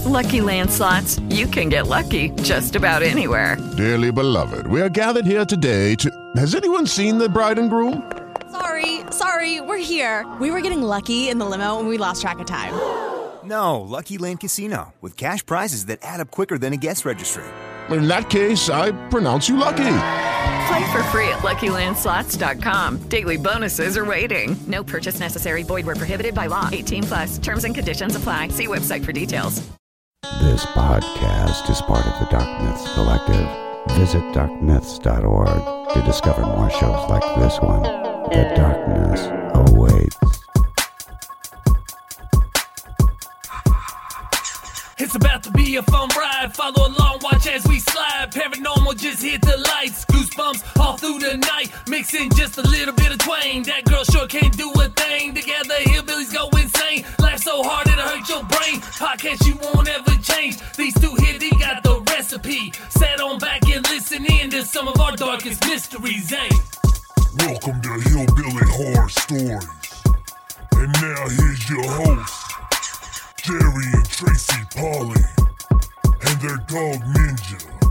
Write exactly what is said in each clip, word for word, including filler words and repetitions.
Lucky Land Slots, you can get lucky just about anywhere. Dearly beloved, we are gathered here today to... Has anyone seen the bride and groom? Sorry, sorry, we're here. We were getting lucky in the limo and we lost track of time. No, Lucky Land Casino, with cash prizes that add up quicker than a guest registry. In that case, I pronounce you lucky. Play for free at Lucky Land Slots dot com. Daily bonuses are waiting. No purchase necessary. Void where prohibited by law. eighteen plus. Terms and conditions apply. See website for details. This podcast is part of the Dark Myths Collective. Visit dark myths dot org to discover more shows like this one. The darkness awaits. It's about to be a fun ride. Follow along, watch as we slide. Paranormal just hit the lights. Goosebumps all through the night. Mixing just a little bit of twain. That girl sure can't do a thing. Together, hillbillies go insane. Laugh so hard it'll hurt your brain. Podcast you won't ever change. These two here, they got the recipe. Sit on back and listen in to some of our darkest mysteries, eh? Welcome to Hillbilly Horror Stories. And now here's your hosts, Jerry and Tracy Polly, and their dog Ninja.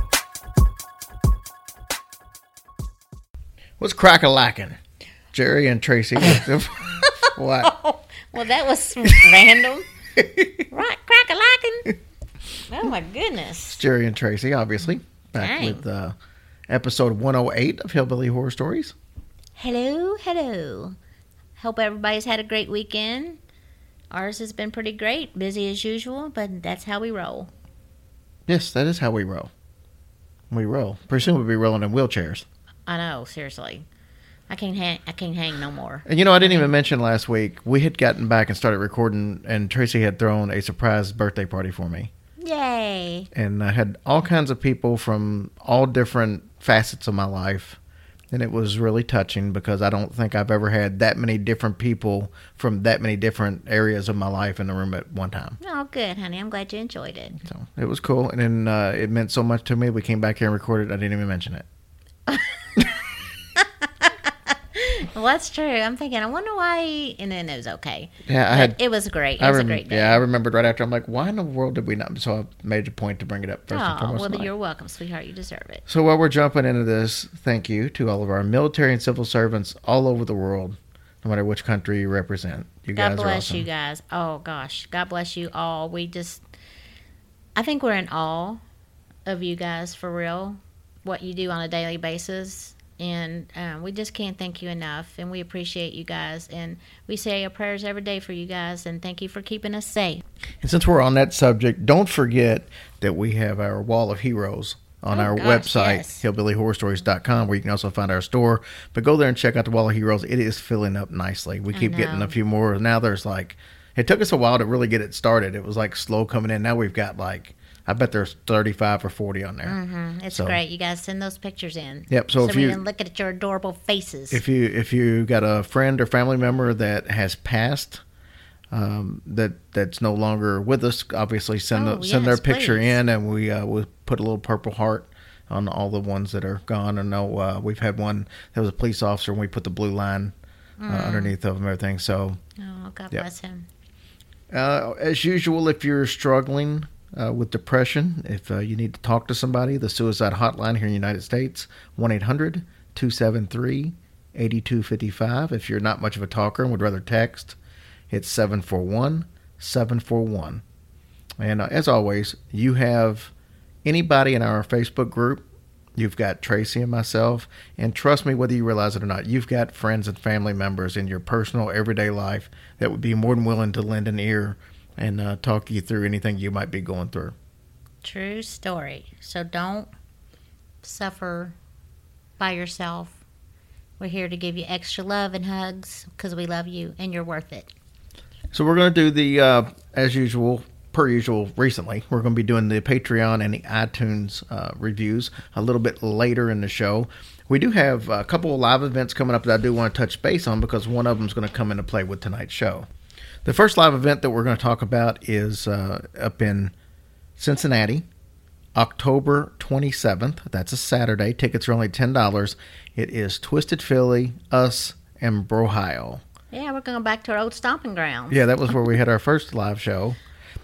What's crack-a-lackin'? Jerry and Tracy. What? Oh, well, that was random. Right, crack-a-lackin'. Oh, my goodness. It's Jerry and Tracy, obviously. Back Dang. with uh, episode one oh eight of Hillbilly Horror Stories. Hello, hello. Hope everybody's had a great weekend. Ours has been pretty great. Busy as usual, but that's how we roll. Yes, that is how we roll. We roll. Pretty soon we'll be rolling in wheelchairs. I know, seriously. I can't hang, I can't hang no more. And you know, I didn't even mention last week, we had gotten back and started recording, and Tracy had thrown a surprise birthday party for me. Yay. And I had all kinds of people from all different facets of my life. And it was really touching because I don't think I've ever had that many different people from that many different areas of my life in the room at one time. Oh, good, honey. I'm glad you enjoyed it. So it was cool. And then uh, it meant so much to me. We came back here and recorded. I didn't even mention it. Well, that's true. I'm thinking, I wonder why, and then it was okay. Yeah, I but had. It was great. It I was rem- a great day. Yeah, I remembered right after. I'm like, why in the world did we not? So I made a point to bring it up first and Oh, foremost. well, tonight. you're welcome, sweetheart. You deserve it. So while we're jumping into this, thank you to all of our military and civil servants all over the world, no matter which country you represent. You God guys are bless awesome. you guys. Oh, gosh. God bless you all. We just, I think we're in awe of you guys, for real, what you do on a daily basis. And um, we just can't thank you enough. And we appreciate you guys. And we say our prayers every day for you guys. And thank you for keeping us safe. And since we're on that subject, don't forget that we have our Wall of Heroes on Oh, our gosh, website, yes. hillbilly horror stories dot com, where you can also find our store. But go there and check out the Wall of Heroes. It is filling up nicely. We I keep getting know. a few more. Now there's like, it took us a while to really get it started. It was like slow coming in. Now we've got like, I bet there's thirty-five or forty on there. Mm-hmm. It's So- great. You guys send those pictures in. Yep, so So, if we you- can look at your adorable faces. If you if you got a friend or family member that has passed, um, that that's no longer with us, obviously send Oh, the, send their yes, picture please. in, and we uh, we put a little purple heart on all the ones that are gone. I know uh, we've had one that was a police officer, and we put the blue line uh, Mm. underneath of them and everything. So, oh, God Yep. bless him. uh, as usual, if you're struggling uh, with depression, if uh, you need to talk to somebody, the suicide hotline here in the United States, one eight hundred two seven three eight two five five. If you're not much of a talker and would rather text, it's seven four one seven four one. And uh, as always, you have anybody in our Facebook group. You've got Tracy and myself, and trust me, whether you realize it or not, you've got friends and family members in your personal, everyday life that would be more than willing to lend an ear and uh, talk you through anything you might be going through. True story. So don't suffer by yourself. We're here to give you extra love and hugs because we love you and you're worth it. So we're going to do the, uh, as usual, per usual recently, we're going to be doing the Patreon and the iTunes uh, reviews a little bit later in the show. We do have a couple of live events coming up that I do want to touch base on because one of them is going to come into play with tonight's show. The first live event that we're going to talk about is uh, up in Cincinnati, October twenty-seventh. That's a Saturday. Tickets are only ten dollars. It is Twisted Philly, us, and Brohio. Yeah, we're going back to our old stomping grounds. Yeah, that was where we had our first live show.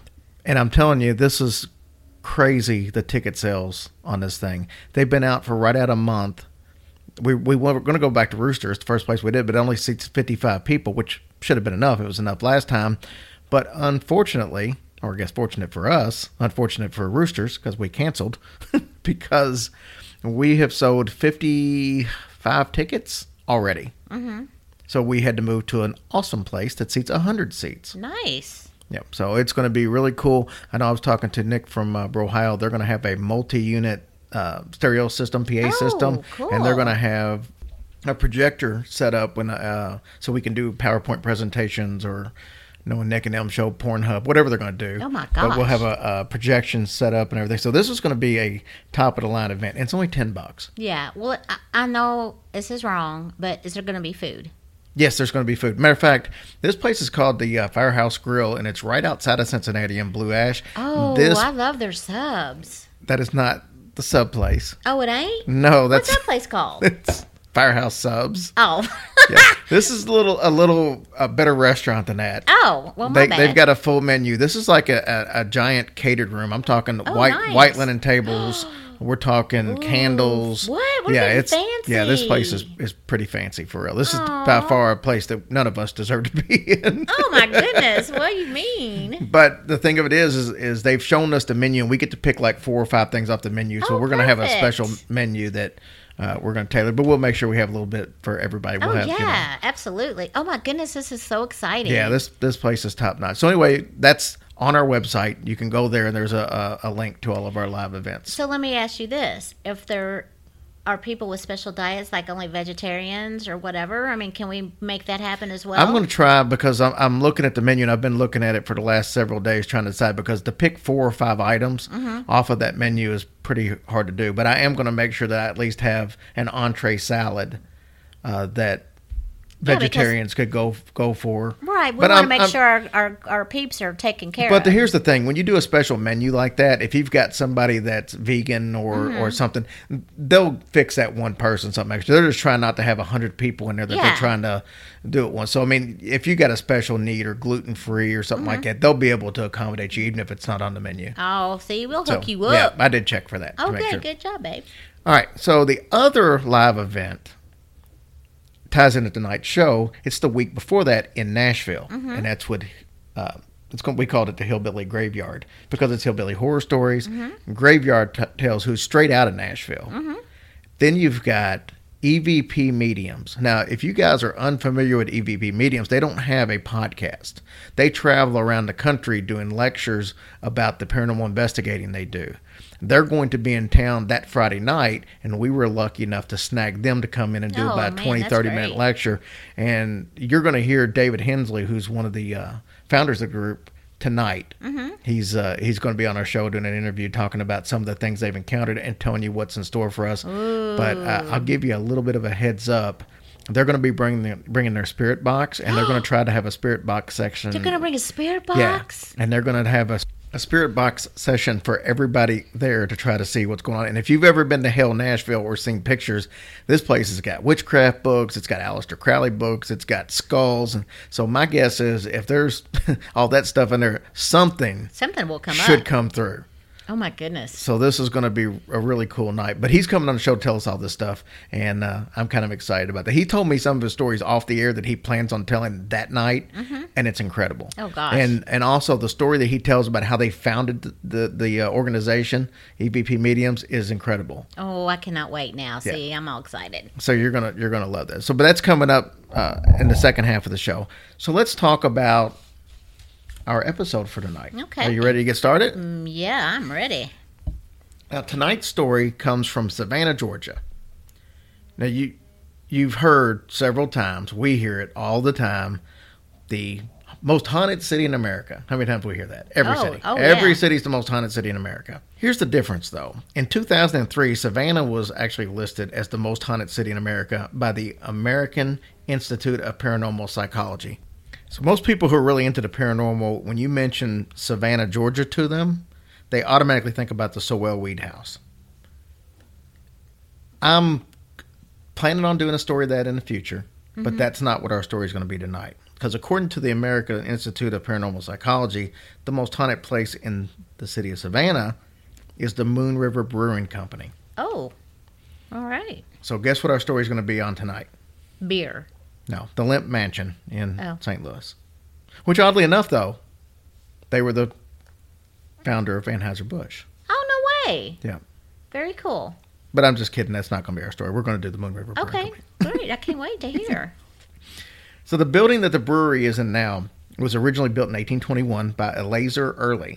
And I'm telling you, this is crazy, the ticket sales on this thing. They've been out for right at a month. We, we were going to go back to Roosters, the first place we did, but it only seats fifty-five people, which should have been enough. It was enough last time. But unfortunately, or I guess fortunate for us, unfortunate for Roosters, because we canceled, because we have sold fifty-five tickets already. Mm-hmm. So we had to move to an awesome place that seats one hundred seats. Nice. Yep. So it's going to be really cool. I know I was talking to Nick from uh, Ohio. They're going to have a multi-unit uh, stereo system, P A Oh, system, cool. and they're going to have a projector set up when uh, so we can do PowerPoint presentations or, you know, a Nick and Elm show, Pornhub, whatever they're going to do. Oh my But we'll gosh. have a, a projection set up and everything. So this is going to be a top of the line event. And it's only ten bucks. Yeah. Well, I, I know this is wrong, but is there going to be food? Yes, there's going to be food. Matter of fact, this place is called the uh, Firehouse Grill, and it's right outside of Cincinnati in Blue Ash. Oh, this, I love their subs. That is not the sub place. Oh, it ain't? No, that's What's that place called? It's Firehouse Subs. Oh. Yeah. This is a little a little a better restaurant than that. Oh, well, my they, bad. They've got a full menu. This is like a, a, a giant catered room. I'm talking Oh, white nice. white linen tables. We're talking Ooh, candles. what? We're yeah, getting it's fancy. yeah. This place is, is pretty fancy for real. This is by far a place that none of us deserve to be in. Oh, my goodness. What do you mean? But the thing of it is, is, is they've shown us the menu, and we get to pick like four or five things off the menu. So Oh, we're going to have a perfect. special menu that uh, we're going to tailor. But we'll make sure we have a little bit for everybody. We'll Oh, have, yeah, you know, absolutely. Oh, my goodness. This is so exciting. yeah. This this place is top notch. So anyway, that's on our website. You can go there, and there's a, a, a link to all of our live events. So let me ask you this. If there are people with special diets, like only vegetarians or whatever, I mean, can we make that happen as well? I'm going to try because I'm, I'm looking at the menu, and I've been looking at it for the last several days trying to decide, because to pick four or five items Mm-hmm. off of that menu is pretty hard to do. But I am going to make sure that I at least have an entree salad uh, that Yeah, because- vegetarians could go go for. Right. We But want to I'm- make I'm- sure our, our, our peeps are taken care But of. the, here's the thing: when you do a special menu like that, if you've got somebody that's vegan or, Mm-hmm. or something, they'll fix that one person something extra. They're just trying not to have a hundred people in there that Yeah. they're trying to do it once. So I mean, if you got a special need or gluten free or something like that, they'll be able to accommodate you even if it's not on the menu. Oh, see, we'll So, hook you up. yeah, I did check for that. to Oh, make good. sure. Good job, babe. All right, so the other live event ties into tonight's show. It's the week before that in Nashville, Mm-hmm. and that's what uh, it's going. We called it the Hillbilly Graveyard because it's hillbilly horror stories. Mm-hmm. Graveyard t- tells who's straight out of Nashville. Then you've got E V P Mediums. Now, if you guys are unfamiliar with E V P Mediums, they don't have a podcast. They travel around the country doing lectures about the paranormal investigating they do. They're going to be in town that Friday night, and we were lucky enough to snag them to come in and do Oh, about a man, twenty, that's thirty minute great. lecture. And you're going to hear David Hensley, who's one of the uh, founders of the group, tonight. Mm-hmm. He's uh, he's going to be on our show doing an interview talking about some of the things they've encountered and telling you what's in store for us. But uh, I'll give you a little bit of a heads up. They're going to be bringing the, bringing their spirit box, and they're going to try to have a spirit box section. They're going to bring a spirit Yeah, box? and they're going to have a, a spirit box session for everybody there to try to see what's going on. And if you've ever been to Hell Nashville or seen pictures, this place has got witchcraft books, it's got Aleister Crowley books, it's got skulls. And so my guess is if there's all that stuff in there, something Something will come should up. come through. Oh, my goodness. So this is going to be a really cool night. But he's coming on the show to tell us all this stuff, and uh, I'm kind of excited about that. He told me some of his stories off the air that he plans on telling that night, and it's incredible. Oh, gosh. And and also the story that he tells about how they founded the the, the uh, organization, E V P Mediums, is incredible. Oh, I cannot wait now. See, I'm all excited. So you're gonna you're gonna love that. So, but that's coming up uh, in the second half of the show. So let's talk about our episode for tonight. Okay. Are you ready to get started? Mm, yeah, I'm ready. Now, tonight's story comes from Savannah, Georgia. Now, you, you've heard several times, we hear it all the time, the most haunted city in America. How many times do we hear that? Every Oh, city. oh, Every yeah. city is the most haunted city in America. Here's the difference, though. In two thousand three, Savannah was actually listed as the most haunted city in America by the American Institute of Paranormal Psychology. So most people who are really into the paranormal, when you mention Savannah, Georgia to them, they automatically think about the Sowell Weed House. I'm planning on doing a story of that in the future, but that's not what our story is going to be tonight. Because according to the American Institute of Paranormal Psychology, the most haunted place in the city of Savannah is the Moon River Brewing Company. Oh, all right. So guess what our story is going to be on tonight? Beer. No, the Lemp Mansion in Oh. Saint Louis. Which, oddly enough, though, they were the founder of Anheuser-Busch. Oh, no way. Yeah. Very cool. But I'm just kidding. That's not going to be our story. We're going to do the Moon River Brewing Okay, Company. great. I can't wait to hear. So the building that the brewery is in now was originally built in eighteen twenty-one by Eleazar Early.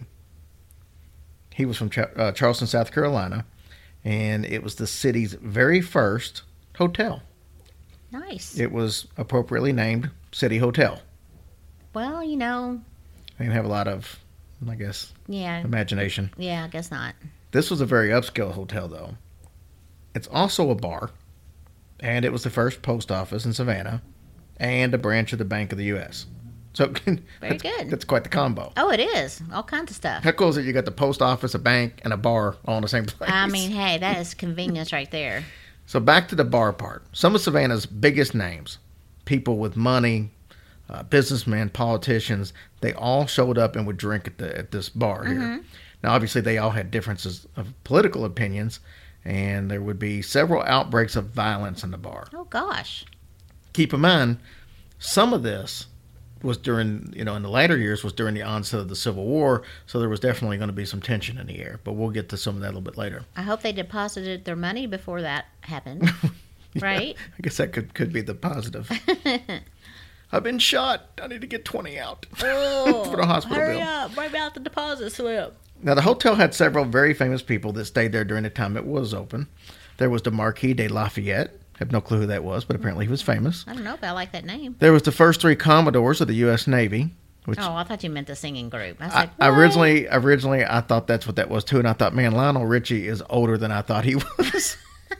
He was from Ch- uh, Charleston, South Carolina, and it was the city's very first hotel. Nice. It was appropriately named City Hotel. Well, you know, They didn't have a lot of, I guess, yeah. imagination. Yeah, I guess not. This was a very upscale hotel, though. It's also a bar, and it was the first post office in Savannah, and a branch of the Bank of the U S So Very that's, good. That's quite the combo. Oh, it is. All kinds of stuff. How cool is it? You got the post office, a bank, and a bar all in the same place. I mean, hey, that is convenience right there. So back to the bar part. Some of Savannah's biggest names, people with money, uh, businessmen, politicians, they all showed up and would drink at the at this bar here. Mm-hmm. Now, obviously, they all had differences of political opinions, and there would be several outbreaks of violence in the bar. Oh, gosh. Keep in mind, some of this was during, you know, in the later years was during the onset of the Civil War, so there was definitely going to be some tension in the air. But we'll get to some of that a little bit later. I hope they deposited their money before that happened. Right? I guess that could, could be the positive. I've been shot. I need to get twenty out Oh, for the hospital hurry bill. up. Bring out the deposit slip. Now, the hotel had several very famous people that stayed there during the time it was open. There was the Marquis de Lafayette. I have no clue who that was, but apparently he was famous. I don't know if I like that name. There was the first three Commodores of the U S Navy. Which Oh, I thought you meant the singing group. I was I, like, what? originally, originally, I thought that's what that was too, and I thought, man, Lionel Richie is older than I thought he was.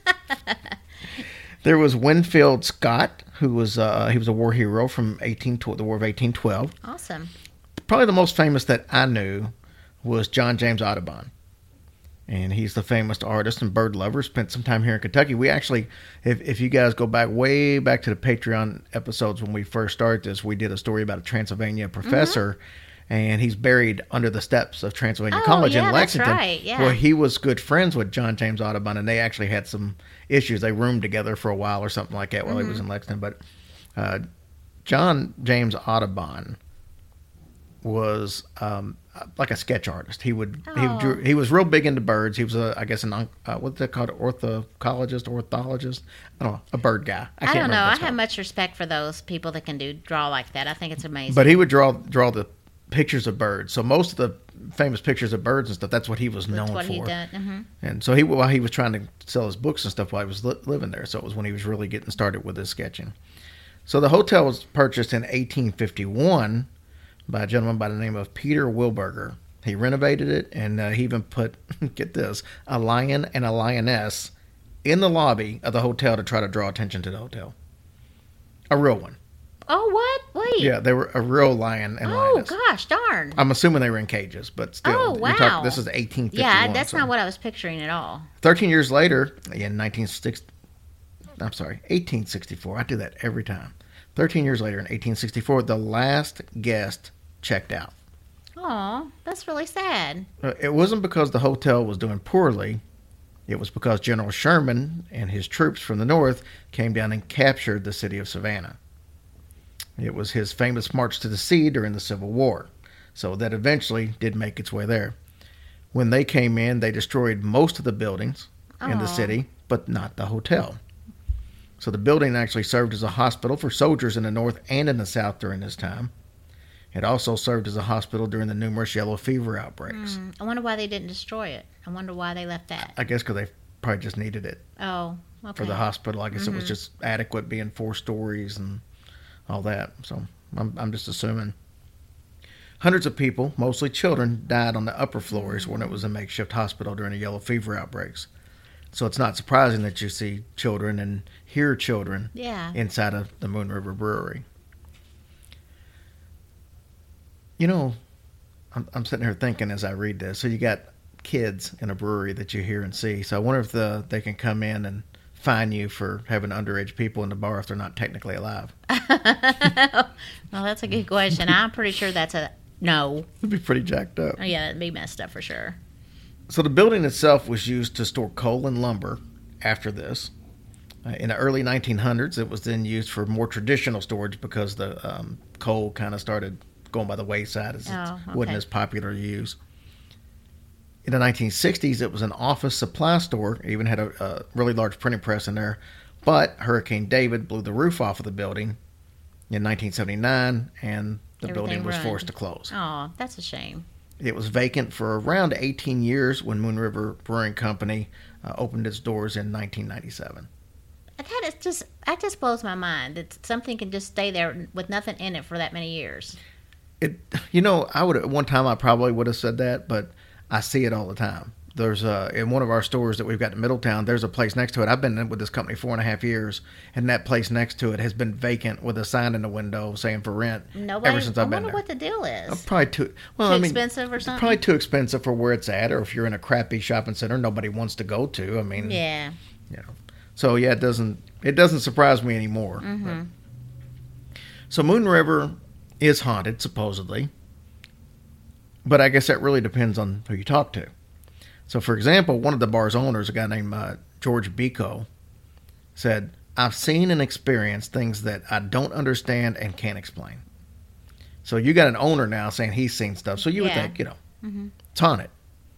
There was Winfield Scott, who was uh, he was a war hero from eighteen the War of eighteen twelve. Awesome. Probably the most famous that I knew was John James Audubon. And he's the famous artist and bird lover. Spent some time here in Kentucky. We actually, if, if you guys go back way back to the Patreon episodes when we first started this, we did a story about a Transylvania professor. Mm-hmm. And he's buried under the steps of Transylvania Oh, College yeah, in Lexington. That's right. Yeah. Where he was good friends with John James Audubon. And they actually had some issues. They roomed together for a while or something like that while Mm-hmm. he was in Lexington. But uh, John James Audubon was um, like a sketch artist. He would he Oh. drew, he was real big into birds. He was a I guess an uh, what's that called, orthocologist, ornithologist. I don't know, a bird guy. I, can't don't remember know. what I it's have called. much respect for those people that can do draw like that. I think it's amazing. But he would draw draw the pictures of birds. So most of the famous pictures of birds and stuff, that's what he was known That's what for. he done. Mm-hmm. And so he while he was trying to sell his books and stuff while he was li- living there. So it was when he was really getting started with his sketching. So the hotel was purchased in eighteen fifty-one by a gentleman by the name of Peter Wilberger. He renovated it, and uh, he even put, get this, a lion and a lioness in the lobby of the hotel to try to draw attention to the hotel. A real one. Oh, what? Wait. Yeah, they were a real lion and Oh, lioness. gosh, darn. I'm assuming they were in cages, but still. Oh, you're wow. talking- this is eighteen fifty-one. Yeah, that's so. not what I was picturing at all. thirteen years later, in nineteen sixty, I'm sorry, eighteen sixty-four. I do that every time. thirteen years later, in eighteen sixty-four, the last guest checked out. Aw, that's really sad. Uh, It wasn't because the hotel was doing poorly. It was because General Sherman and his troops from the north came down and captured the city of Savannah. It was his famous march to the sea during the Civil War. So that eventually did make its way there. When they came in, they destroyed most of the buildings in the Aw. city, but not the hotel. So the building actually served as a hospital for soldiers in the north and in the south during this time. It also served as a hospital during the numerous yellow fever outbreaks. Mm, I wonder why they didn't destroy it. I wonder why they left that. I guess because they probably just needed it Oh, okay. for the hospital. I guess it was Mhm. just adequate being four stories and all that. So I'm, I'm just assuming. Hundreds of people, mostly children, died on the upper floors when it was a makeshift hospital during the yellow fever outbreaks. So it's not surprising that you see children and hear children Yeah. inside of the Moon River Brewery. You know, I'm, I'm sitting here thinking as I read this. So you got kids in a brewery that you hear and see. So I wonder if the they can come in and fine you for having underage people in the bar if they're not technically alive? Well, that's a good question. I'm pretty sure that's a no. It'd be pretty jacked up. Oh, yeah, it'd be messed up for sure. So the building itself was used to store coal and lumber after this. Uh, in the early nineteen hundreds, it was then used for more traditional storage because the um, coal kind of started going by the wayside as Oh, it okay. wasn't as popular to use. In the nineteen sixties, it was an office supply store. It even had a, a really large printing press in there. But Hurricane David blew the roof off of the building in nineteen seventy-nine, and the Everything building was ruined. forced to close. Oh, that's a shame. It was vacant for around eighteen years when Moon River Brewing Company uh, opened its doors in nineteen ninety-seven. That is just that just blows my mind that something can just stay there with nothing in it for that many years. It, you know, I would at one time I probably would have said that, but I see it all the time. There's uh in one of our stores that we've got in Middletown, there's a place next to it. I've been in with this company four and a half years, and that place next to it has been vacant with a sign in the window saying for rent Nobody. ever since I I've been wonder there. what the deal is. Uh, probably too well. Too I mean, expensive or something? Probably too expensive for where it's at, or if you're in a crappy shopping center nobody wants to go to. I mean, Yeah. you know. So yeah, it doesn't it doesn't surprise me anymore. Mm-hmm. But- So Moon River is haunted supposedly, but I guess that really depends on who you talk to. So, for example, one of the bar's owners, a guy named uh, George Biko, said, "I've seen and experienced things that I don't understand and can't explain." So you got an owner now saying he's seen stuff. So you would Yeah. think, you know, Mm-hmm. it's haunted.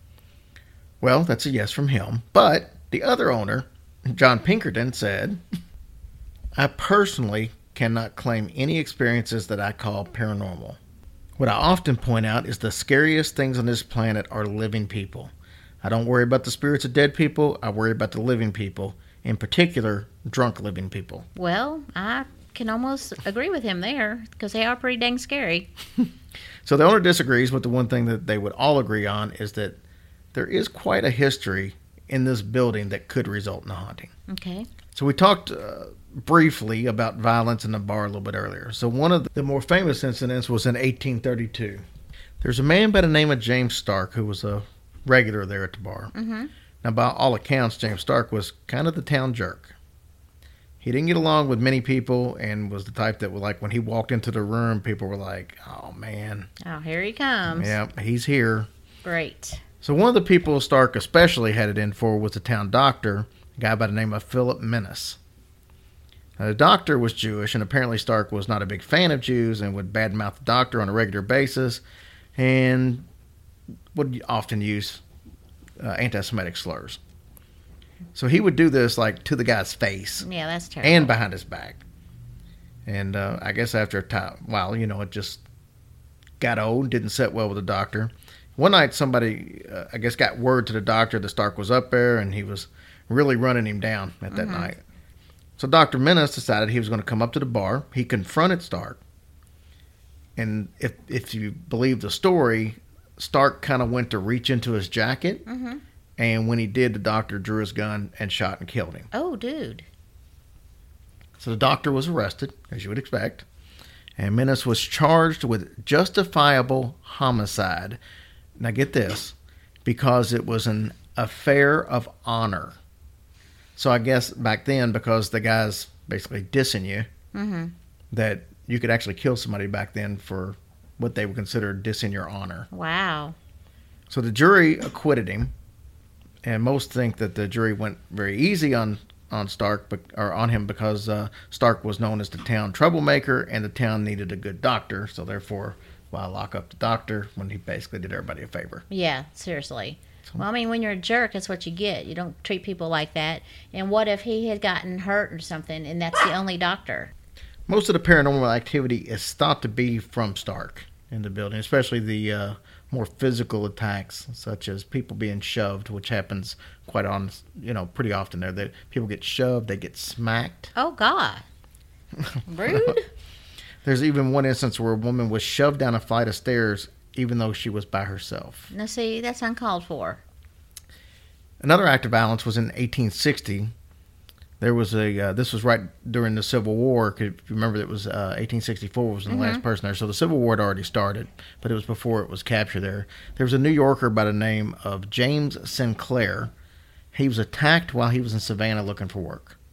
Well, that's a yes from him. But the other owner, John Pinkerton, said, "I personally cannot claim any experiences that I call paranormal. What I often point out is the scariest things on this planet are living people. I don't worry about the spirits of dead people. I worry about the living people, in particular, drunk living people." Well, I can almost agree with him there because they are pretty dang scary. So the owner disagrees, but the one thing that they would all agree on is that there is quite a history in this building that could result in a haunting. Okay. So we talked uh, briefly about violence in the bar a little bit earlier. So one of the more famous incidents was in eighteen thirty-two. There's a man by the name of James Stark who was a regular there at the bar. Mm-hmm. Now, by all accounts, James Stark was kind of the town jerk. He didn't get along with many people and was the type that, like, when he walked into the room, people were like, "Oh, man. Oh, here he comes. Yeah, he's here." Great. So one of the people Stark especially had it in for was the town doctor, a guy by the name of Philip Menace. Now, the doctor was Jewish, and apparently Stark was not a big fan of Jews and would badmouth the doctor on a regular basis and would often use uh, anti-Semitic slurs. So he would do this, like, to the guy's face Yeah, that's terrible. and behind his back. And uh, I guess after a time, well, you know, it just got old, didn't sit well with the doctor. One night, somebody, uh, I guess, got word to the doctor that Stark was up there, and he was really running him down at that Mhm. night. So Doctor Menace decided he was going to come up to the bar. He confronted Stark. And if if you believe the story, Stark kind of went to reach into his jacket. Mm-hmm. And when he did, the doctor drew his gun and shot and killed him. Oh, dude. So the doctor was arrested, as you would expect. And Menace was charged with justifiable homicide. Now get this, because it was an affair of honor. So I guess back then, because the guy's basically dissing you, Mm-hmm. that you could actually kill somebody back then for what they would consider dissing your honor. Wow. So the jury acquitted him, and most think that the jury went very easy on on Stark, bec- or on him, because uh, Stark was known as the town troublemaker, and the town needed a good doctor. So therefore, why lock up the doctor when he basically did everybody a favor? Yeah, seriously. Well, I mean, when you're a jerk, that's what you get. You don't treat people like that. And what if he had gotten hurt or something, and that's the only doctor? Most of the paranormal activity is thought to be from Stark in the building, especially the uh, more physical attacks, such as people being shoved, which happens quite on, you know, pretty often there. That people get shoved, they get smacked. Oh, God. Rude. There's even one instance where a woman was shoved down a flight of stairs, even though she was by herself. Now, see, that's uncalled for. Another act of violence was in eighteen sixty. There was a, uh, this was right during the Civil War. If you remember, it was uh, eighteen sixty-four was the Mhm. last person there. So the Civil War had already started, but it was before it was captured there. There was a New Yorker by the name of James Sinclair. He was attacked while he was in Savannah looking for work.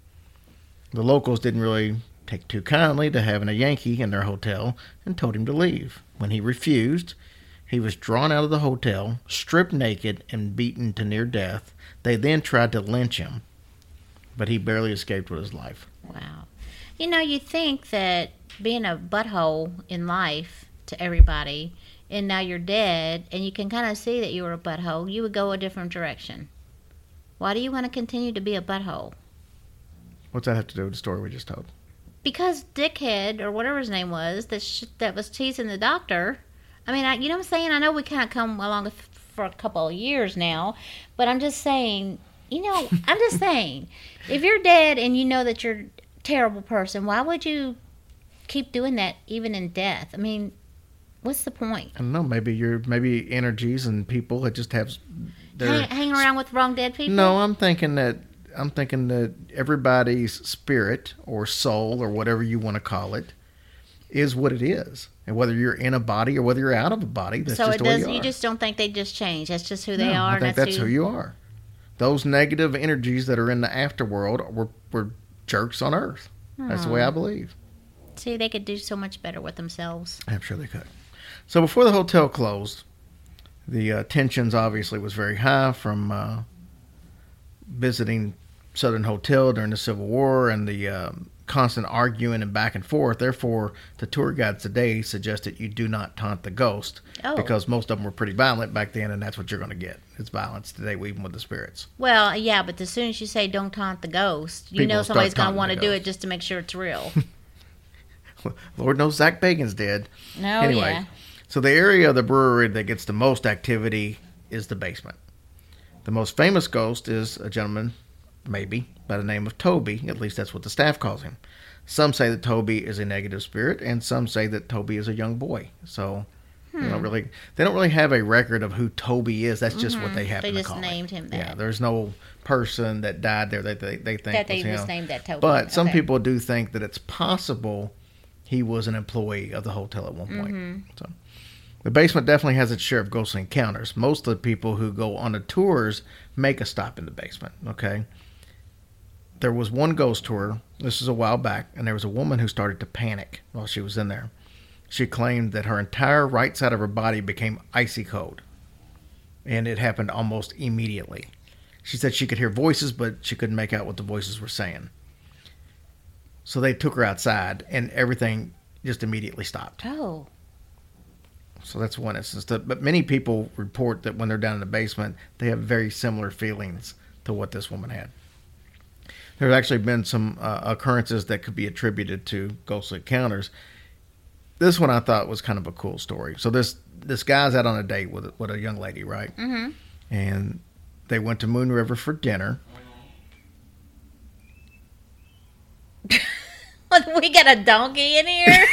The locals didn't really take too kindly to having a Yankee in their hotel and told him to leave. When he refused, he was drawn out of the hotel, stripped naked, and beaten to near death. They then tried to lynch him, but he barely escaped with his life. Wow. You know, you think that being a butthole in life to everybody, and now you're dead, and you can kind of see that you were a butthole, you would go a different direction. Why do you want to continue to be a butthole? What's that have to do with the story we just told? Because Dickhead, or whatever his name was, that sh- that was teasing the doctor. I mean, I, you know what I'm saying? I know we kind of come along with, for a couple of years now, but I'm just saying, you know, I'm just saying, if you're dead and you know that you're a terrible person, why would you keep doing that even in death? I mean, what's the point? I don't know. Maybe you're maybe energies and people that just have their hang, hang around with wrong dead people. No, I'm thinking that I'm thinking that everybody's spirit or soul or whatever you want to call it is what it is, and whether you're in a body or whether you're out of a body, that's so just it the way does. you, You are. just don't think they just change. That's just who they no, are. I think that's, that's who, who you are. Those negative energies that are in the afterworld were were jerks on Earth. That's the way I believe. See, they could do so much better with themselves. I'm sure they could. So before the hotel closed, the uh, tensions obviously was very high from uh, visiting Southern Hotel during the Civil War and the um, constant arguing and back and forth. Therefore, the tour guides today suggested you do not taunt the ghost Oh. because most of them were pretty violent back then, and that's what you're going to get. It's violence today, even with the spirits. Well, yeah, but as soon as you say don't taunt the ghost, you People know somebody's start going to want to taunting do the it just to make sure it's real. Lord knows Zach Bagan's dead. No, anyway, yeah. So the area of the brewery that gets the most activity is the basement. The most famous ghost is a gentleman, maybe, by the name of Toby. At least that's what the staff calls him. Some say that Toby is a negative spirit, and some say that Toby is a young boy. So Hmm. they don't really they don't really have a record of who Toby is. That's just what Mhm. they happen They to just call named him. him Yeah, that. there's no person that died there that they, they think That they was him. just named that Toby. But some Okay. people do think that it's possible he was an employee of the hotel at one point. Mhm. So the basement definitely has its share of ghostly encounters. Most of the people who go on the tours make a stop in the basement, okay? There was one ghost tour, this is a while back, and there was a woman who started to panic while she was in there. She claimed that her entire right side of her body became icy cold, and it happened almost immediately. She said she could hear voices, but she couldn't make out what the voices were saying. So they took her outside, and everything just immediately stopped. Oh. So that's one instance. But many people report that when they're down in the basement, they have very similar feelings to what this woman had. There's actually been some uh, occurrences that could be attributed to ghostly encounters. This one I thought was kind of a cool story. So this this guy's out on a date with with a young lady, right? Mm-hmm. And they went to Moon River for dinner. We got a donkey in here.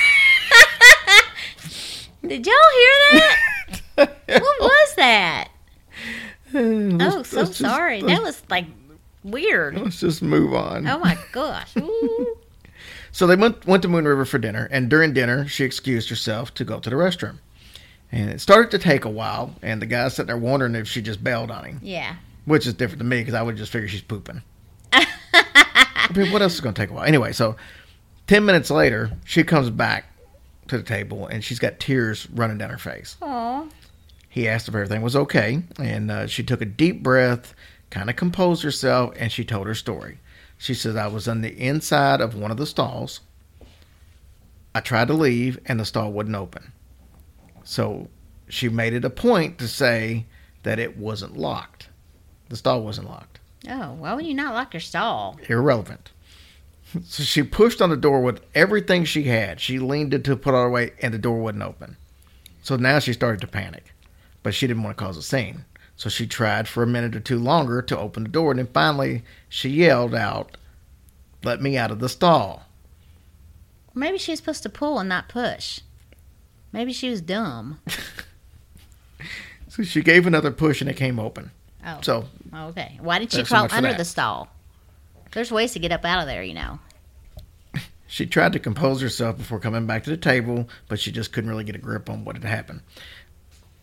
Did y'all hear that? What was that? Oh, so let's just- sorry. let's- That was like weird. Let's just move on. Oh my gosh. Ooh. So they went went to Moon River for dinner, and during dinner, she excused herself to go to the restroom. And it started to take a while, and the guy's sitting there wondering if she just bailed on him. Yeah. Which is different to me, because I would just figure she's pooping. I mean, what else is going to take a while? Anyway, so ten minutes later, she comes back to the table, and she's got tears running down her face. Aw. He asked if everything was okay, and uh, she took a deep breath, kind of composed herself, and she told her story. She says, I was on the inside of one of the stalls. I tried to leave, and the stall wouldn't open. So she made it a point to say that it wasn't locked. The stall wasn't locked. Oh, why would you not lock your stall? Irrelevant. So she pushed on the door with everything she had. She leaned it to put all her weight, and the door wouldn't open. So now she started to panic, but she didn't want to cause a scene. So she tried for a minute or two longer to open the door, and then finally she yelled out, "Let me out of the stall." Maybe she was supposed to pull and not push. Maybe she was dumb. So she gave another push, and it came open. Oh. So Okay. Why did she That's so crawl much for under that. the stall? There's ways to get up out of there, you know. she tried to compose herself before coming back to the table, but she just couldn't really get a grip on what had happened.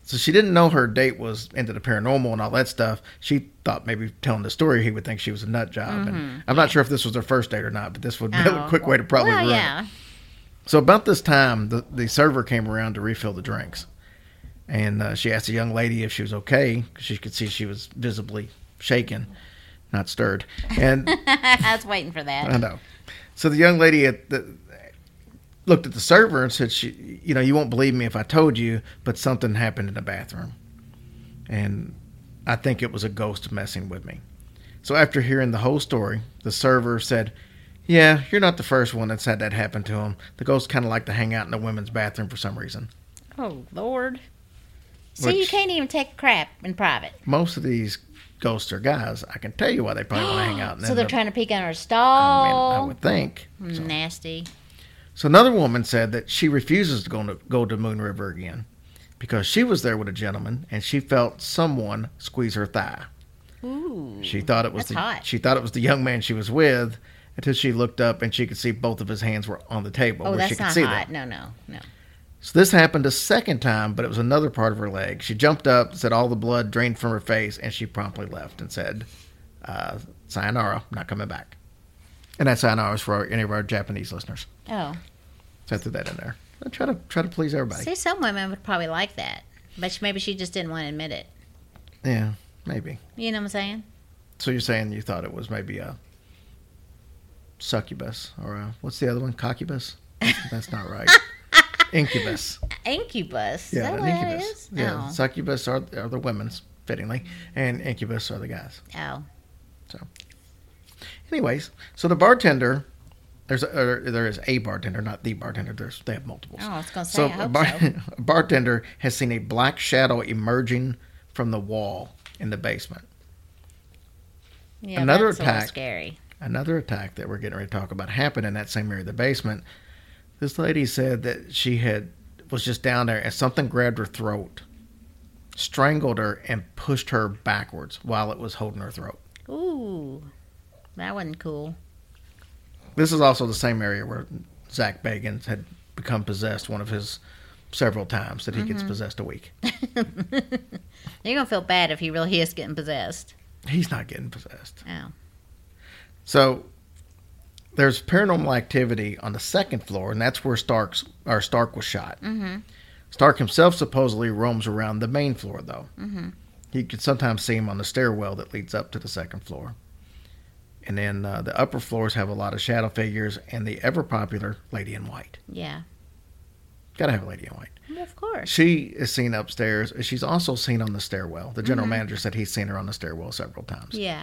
So she didn't know her date was into the paranormal and all that stuff. She thought maybe telling the story, he would think she was a nut job. Mm-hmm. And I'm not sure if this was their first date or not, but this would be Oh, a quick way to probably well, ruin yeah. it. So about this time, the, the server came around to refill the drinks. And uh, she asked the young lady if she was okay, because she could see she was visibly shaken, not stirred. And I was waiting for that. I know. So the young lady at the, looked at the server and said, "She, you know, you won't believe me if I told you, but something happened in the bathroom. And I think it was a ghost messing with me." So after hearing the whole story, the server said, "Yeah, you're not the first one that's had that happen to him. The ghosts kind of like to hang out in the women's bathroom for some reason." Oh, Lord. See, Which- you can't even take a crap in private. Most of these ghosts are guys. I can tell you why they probably want to hang out. in So they're the- trying to peek under a I mean, stall. I would think. Nasty. So another woman said that she refuses to go to, go to Moon River again because she was there with a gentleman and she felt someone squeeze her thigh. Ooh. She thought it was That's the hot. she thought it was the young man she was with until she looked up and she could see both of his hands were on the table Oh, where she that's could not see hot. them. No, no, no. So this happened a second time, but it was another part of her leg. She jumped up, said all the blood drained from her face, and she promptly left and said, uh, "Sayonara, not coming back." And that sayonara is for our, any of our Japanese listeners. Oh. So I threw that in there. I try to try to please everybody. See, some women would probably like that. But maybe she just didn't want to admit it. Yeah, maybe. You know what I'm saying? So you're saying you thought it was maybe a succubus or a, what's the other one? Coccubus? That's not right. Incubus. Incubus. Is Yeah, that an what that incubus. is? Yeah, Oh. succubus are, are the women's, fittingly, and incubus are the guys. Oh. So, anyways, so the bartender, there's a, or there is a bartender, not the bartender. There's they have multiples. Oh, I was gonna say, So, I a, hope bar- so. a bartender has seen a black shadow emerging from the wall in the basement. Yeah, Another that's a little attack. scary. Another attack that we're getting ready to talk about happened in that same area, the basement. This lady said that she had was just down there and something grabbed her throat, strangled her, and pushed her backwards while it was holding her throat. Ooh. That wasn't cool. This is also the same area where Zach Bagans had become possessed one of his several times that he gets Mhm. possessed a week. You're going to feel bad if he really is getting possessed. He's not getting possessed. Oh. So there's paranormal activity on the second floor, and that's where Stark's or Stark was shot. Mm-hmm. Stark himself supposedly roams around the main floor, though. Mm-hmm. You can sometimes see him on the stairwell that leads up to the second floor. And then uh, the upper floors have a lot of shadow figures and the ever popular Lady in White. Yeah. Gotta have a Lady in White. Well, of course. She is seen upstairs. She's also seen on the stairwell. The general Mhm. manager said he's seen her on the stairwell several times. Yeah.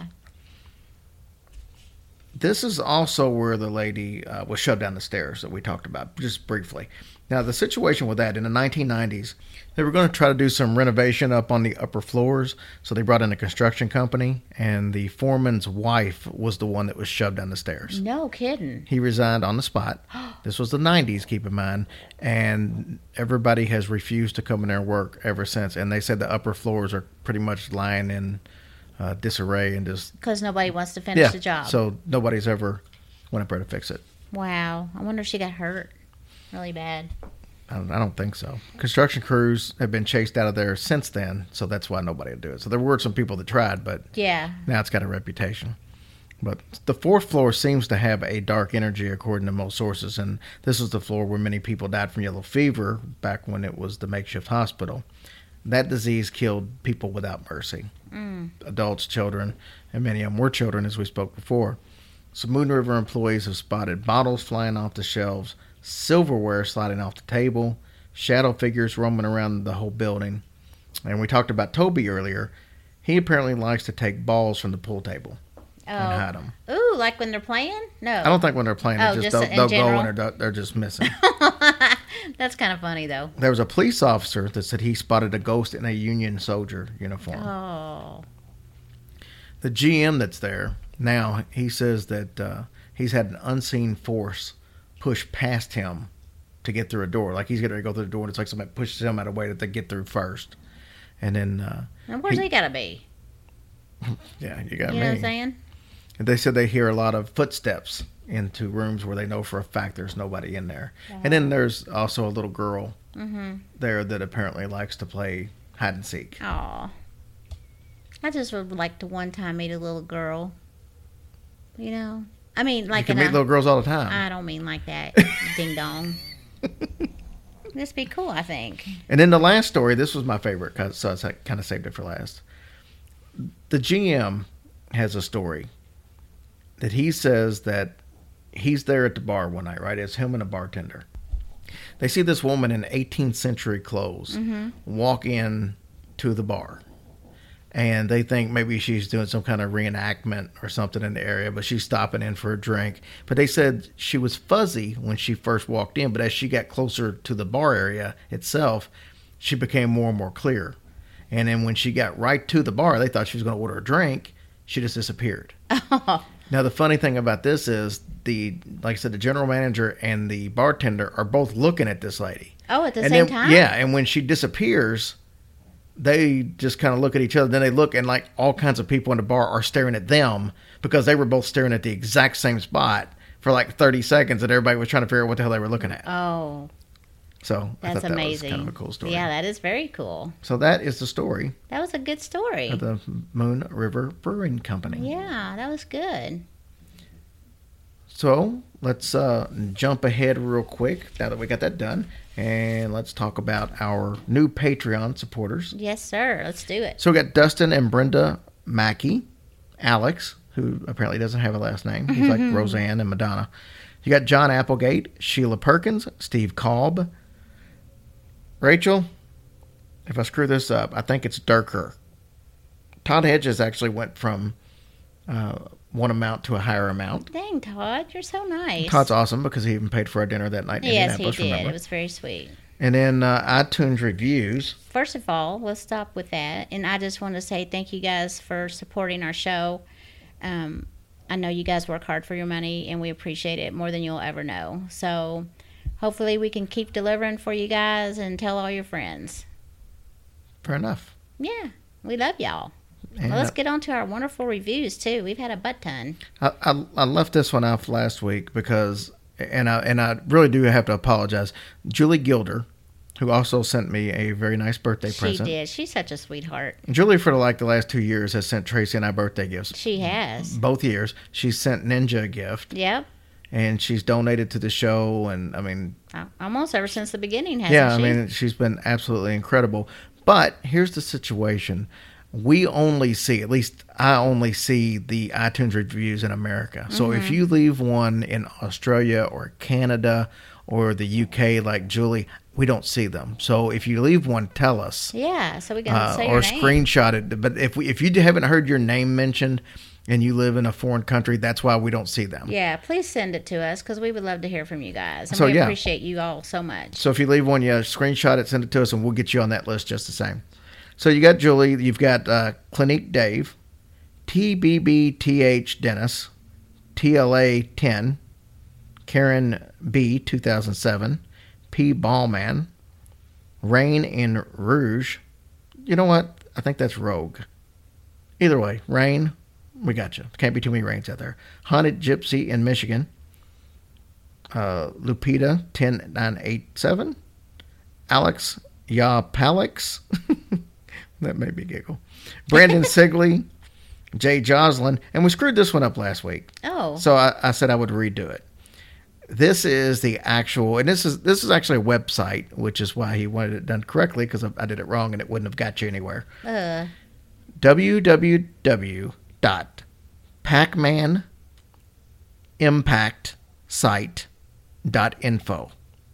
This is also where the lady uh, was shoved down the stairs that we talked about just briefly. Now, the situation with that, in the nineteen nineties, they were going to try to do some renovation up on the upper floors. So they brought in a construction company, and the foreman's wife was the one that was shoved down the stairs. No kidding. He resigned on the spot. This was the nineties, keep in mind. And everybody has refused to come in there and work ever since. And they said the upper floors are pretty much lying in uh, disarray and just... Because nobody wants to finish yeah, the job. so nobody's ever went up there to fix it. Wow. I wonder if she got hurt really bad. I don't, I don't think so. Construction crews have been chased out of there since then, so that's why nobody would do it. So there were some people that tried, but Yeah. now it's got a reputation. But the fourth floor seems to have a dark energy, according to most sources, and this is the floor where many people died from yellow fever back when it was the makeshift hospital. That disease killed people without mercy. Mm. Adults, children, and many of them were children, as we spoke before. So Moon River employees have spotted bottles flying off the shelves, silverware sliding off the table, shadow figures roaming around the whole building. And we talked about Toby earlier. He apparently likes to take balls from the pool table Oh. and hide them. Ooh, like when they're playing? No. I don't think when they're playing, Oh, they just, just they'll, in they'll go general? and they're, they're just missing. That's kind of funny, though. There was a police officer that said he spotted a ghost in a Union soldier uniform. Oh. The G M that's there now, he says that uh, he's had an unseen force push past him to get through a door. Like he's getting ready to go through the door, and it's like somebody pushes him out of the way that they get through first. And then... Uh, Now, where's he- he, got to be? Yeah, you got You me. know what I'm saying? And they said they hear a lot of footsteps into rooms where they know for a fact there's nobody in there. And then there's also a little girl Mm-hmm. there that apparently likes to play hide and seek. Aw. I just would like to one time meet a little girl. You know? I mean, like... You can in meet a, little girls all the time. I don't mean like that. Ding dong. This be cool, I think. And then the last story, this was my favorite, cause, so I kind of saved it for last. The G M has a story that he says that he's there at the bar one night, right? It's him and a bartender. They see this woman in eighteenth century clothes mm-hmm. walk in to the bar. And they think maybe she's doing some kind of reenactment or something in the area, but she's stopping in for a drink. But they said she was fuzzy when she first walked in, but as she got closer to the bar area itself, she became more and more clear. And then when she got right to the bar, they thought she was going to order a drink. She just disappeared. Oh. Now, the funny thing about this is, the like I said, the general manager and the bartender are both looking at this lady. Oh, at the and same then, time? Yeah, and when she disappears... they just kind of look at each other. Then they look, and like all kinds of people in the bar are staring at them because they were both staring at the exact same spot for like thirty seconds, and everybody was trying to figure out what the hell they were looking at. Oh. So that's I thought amazing. That was kind of a cool story. Yeah, that is very cool. So that is the story. That was a good story. Of the Moon River Brewing Company. Yeah, that was good. So let's uh, jump ahead real quick now that we got that done. And let's talk about our new Patreon supporters. Yes, sir. Let's do it. So we got Dustin and Brenda Mackey, Alex, who apparently doesn't have a last name. He's like Roseanne and Madonna. You got John Applegate, Sheila Perkins, Steve Kolb. Rachel, if I screw this up, I think it's Durker. Todd Hedges actually went from uh, one amount to a higher amount. Dang, Todd, you're so nice. Todd's awesome because he even paid for our dinner that night in yes, Indianapolis. Yes, he did. Remember? It was very sweet. And then uh, iTunes reviews. First of all, let's stop with that. And I just want to say thank you guys for supporting our show. Um, I know you guys work hard for your money, and we appreciate it more than you'll ever know. So hopefully we can keep delivering for you guys and tell all your friends. Fair enough. Yeah, we love y'all. And well, let's get on to our wonderful reviews, too. We've had a butt ton. I, I, I left this one off last week because, and I, and I really do have to apologize. Julie Gilder, who also sent me a very nice birthday she present. She did. She's such a sweetheart. Julie, for like the last two years, has sent Tracy and I birthday gifts. She has. Both years. She's sent Ninja a gift. Yep. And she's donated to the show, and I mean... Almost ever since the beginning, hasn't yeah, she? Yeah, I mean, she's been absolutely incredible. But here's the situation. We only see, at least I only see the iTunes reviews in America. So mm-hmm. if you leave one in Australia or Canada or the U K like Julie, we don't see them. So if you leave one, tell us. Yeah, so we can uh, say or your name. screenshot it. But if we, if you haven't heard your name mentioned and you live in a foreign country, that's why we don't see them. Yeah, please send it to us because we would love to hear from you guys. And so, we yeah. appreciate you all so much. So if you leave one, yeah, screenshot it, send it to us, and we'll get you on that list just the same. So you got Julie, you've got uh, Clinique Dave, T B B T H Dennis, T L A ten, Karen B two thousand seven, P Ballman, Rain in Rouge. You know what? I think that's Rogue. Either way, Rain, we got you. Can't be too many Rains out there. Haunted Gypsy in Michigan, uh, Lupita ten nine eight seven, Alex Yapalix. That made me giggle. Brandon Sigley, Jay Joslin, and we screwed this one up last week. Oh. So I, I said I would redo it. This is the actual, and this is this is actually a website, which is why he wanted it done correctly, because I, I did it wrong and it wouldn't have got you anywhere. Uh. w w w dot pacman impact site dot info.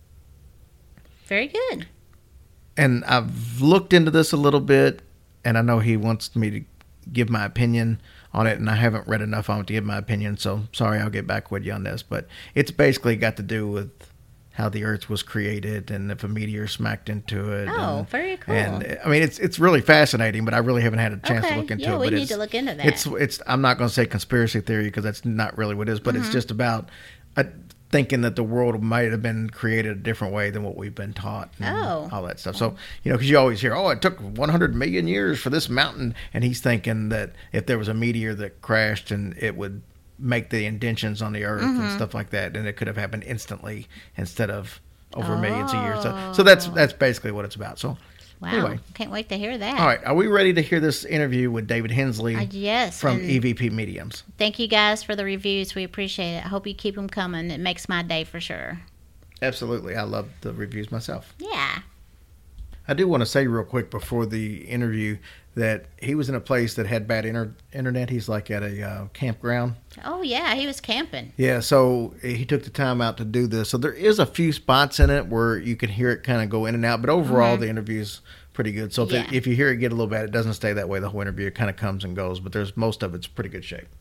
Very good. And I've looked into this a little bit, and I know he wants me to give my opinion on it, and I haven't read enough on it to give my opinion, so sorry, I'll get back with you on this. But it's basically got to do with how the Earth was created and if a meteor smacked into it. Oh, and, very cool. And I mean, it's it's really fascinating, but I really haven't had a chance okay. to look into yeah, it. we But need it's, to look into that. It's it's. I'm not going to say conspiracy theory because that's not really what it is, but mm-hmm. it's just about uh, thinking that the world might have been created a different way than what we've been taught. And oh. all that stuff. So, you know, because you always hear, oh, it took one hundred million years for this mountain. And he's thinking that if there was a meteor that crashed and it would make the indentions on the Earth mm-hmm. and stuff like that, and it could have happened instantly instead of over oh. millions of years. So, so that's that's basically what it's about. So Wow. Anyway. Can't wait to hear that. All right. Are we ready to hear this interview with David Hensley Uh, yes. from and E V P Mediums? Thank you guys for the reviews. We appreciate it. I hope you keep them coming. It makes my day for sure. Absolutely. I love the reviews myself. Yeah. I do want to say real quick before the interview that he was in a place that had bad inter- internet. He's like at a uh, campground. Oh, yeah. He was camping. Yeah, so he took the time out to do this. So there is a few spots in it where you can hear it kind of go in and out, but overall Mhm. the interview's pretty good. So if, Yeah. it, if you hear it get a little bad, it doesn't stay that way the whole interview. It kind of comes and goes, but there's most of it's pretty good shape.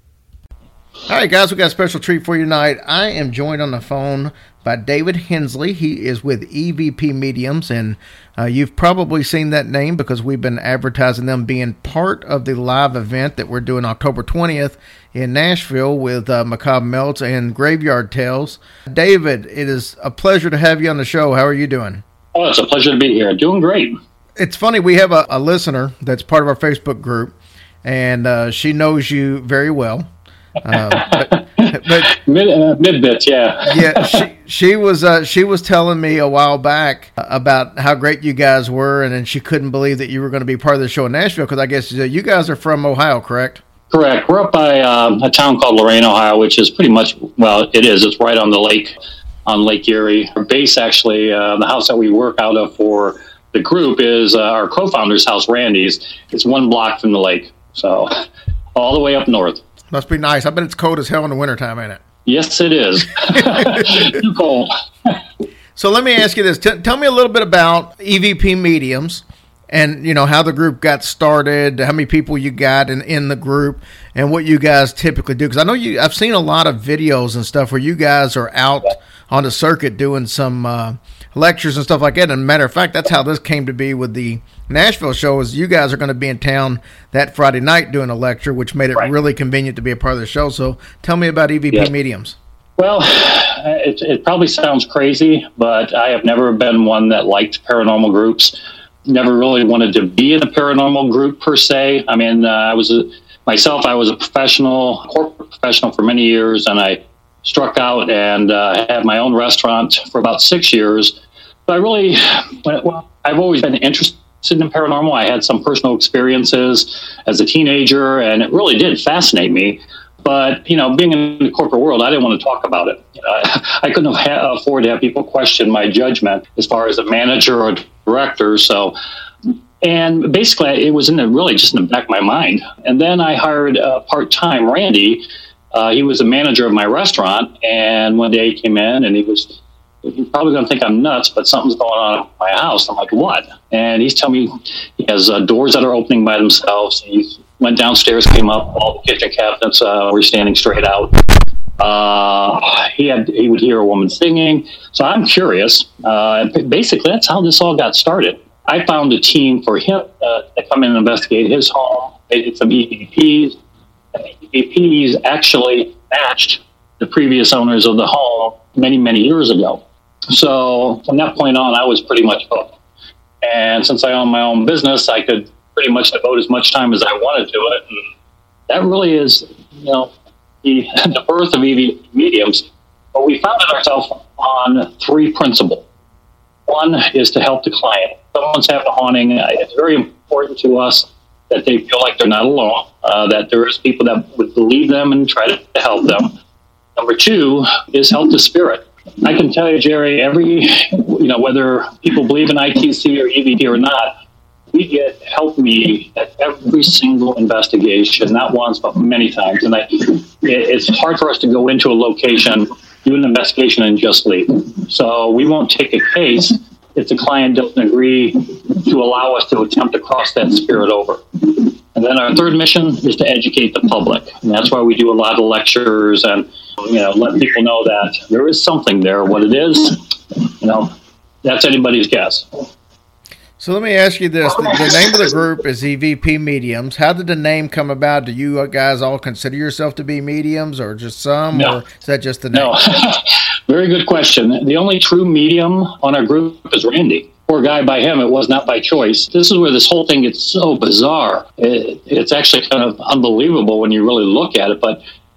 All right, guys, we got a special treat for you tonight. I am joined on the phone by David Hensley. He is with E V P Mediums, and uh, you've probably seen that name because we've been advertising them being part of the live event that we're doing October twentieth in Nashville with uh, Macabre Melts and Graveyard Tales. David, it is a pleasure to have you on the show. How are you doing? Oh, it's a pleasure to be here. Doing great. It's funny, we have a, a listener that's part of our Facebook group, and uh, she knows you very well. Uh, but, but mid uh, mid bits, yeah. yeah, she she was uh, she was telling me a while back about how great you guys were, and then she couldn't believe that you were going to be part of the show in Nashville because I guess uh, you guys are from Ohio, correct? Correct. We're up by um, a town called Lorain, Ohio, which is pretty much well, it is. It's right on the lake, on Lake Erie. Our base, actually, uh, the house that we work out of for the group is uh, our co-founder's house, Randy's. It's one block from the lake, so all the way up north. Must be nice. I bet it's cold as hell in the wintertime, ain't it? Yes, it is. Too cold. So let me ask you this. T- tell me a little bit about E V P Mediums and, you know, how the group got started, how many people you got in, in the group, and what you guys typically do. Because I know you, I've seen a lot of videos and stuff where you guys are out on the circuit doing some uh, lectures and stuff like that. And matter of fact, that's how this came to be with the Nashville show is you guys are going to be in town that Friday night doing a lecture, which made it right. really convenient to be a part of the show. So tell me about E V P yes. Mediums. Well, it, it probably sounds crazy, but I have never been one that liked paranormal groups. Never really wanted to be in a paranormal group per se. I mean, uh, I was a, myself, I was a professional, corporate professional for many years, and I struck out and uh, had my own restaurant for about six years. But I really, well, I've always been interested in paranormal. I had some personal experiences as a teenager, and it really did fascinate me. But, you know, being in the corporate world, I didn't want to talk about it. You know, I, I couldn't ha- afford to have people question my judgment as far as a manager or director. So, and basically, it was in the, really just in the back of my mind. And then I hired uh, part-time Randy. Uh, he was the manager of my restaurant. And one day he came in and he was, you're probably going to think I'm nuts, but something's going on in my house. I'm like, what? And he's telling me he has uh, doors that are opening by themselves. He went downstairs, came up, all the kitchen cabinets uh, were standing straight out. Uh, he had he would hear a woman singing. So I'm curious. Uh, basically, that's how this all got started. I found a team for him uh, to come in and investigate his home. They did some E V Ps. And the E V Ps actually matched the previous owners of the home many, many years ago. So from that point on, I was pretty much hooked. And since I own my own business, I could pretty much devote as much time as I wanted to it. And that really is, you know, the, the birth of E V P Mediums. But we founded ourselves on three principles. One is to help the client. If someone's having a haunting, it's very important to us that they feel like they're not alone, uh, that there is people that would believe them and try to help them. Number two is help the spirit. I can tell you, Jerry, every, you know, whether people believe in I T C or E V P or not, we get help me at every single investigation, not once, but many times. And I, it's hard for us to go into a location, do an investigation, and just leave. So we won't take a case if the client doesn't agree to allow us to attempt to cross that spirit over. And then our third mission is to educate the public. And that's why we do a lot of lectures and, you know, let people know that there is something there. What it is, you know, that's anybody's guess. So let me ask you this. The, the name of the group is E V P Mediums. How did the name come about? Do you guys all consider yourself to be mediums or just some? No. Or is that just the name? No. Very good question. The only true medium on our group is Randy. Poor guy, by him, it was not by choice. This is where this whole thing gets so bizarre. It, it's actually kind of unbelievable when you really look at it. But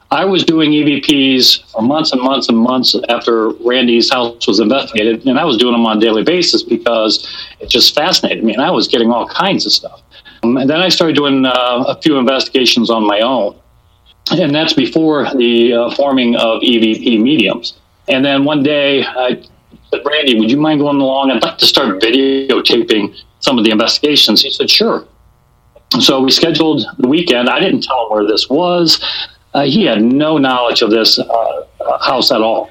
I was doing E V Ps for months and months and months after Randy's house was investigated, and I was doing them on a daily basis because it just fascinated me, and I was getting all kinds of stuff. Um, and then I started doing uh, a few investigations on my own, and that's before the uh, forming of E V P mediums. And then one day I said, Randy, would you mind going along? I'd like to start videotaping some of the investigations. He said, sure. So we scheduled the weekend. I didn't tell him where this was. Uh, he had no knowledge of this uh, house at all.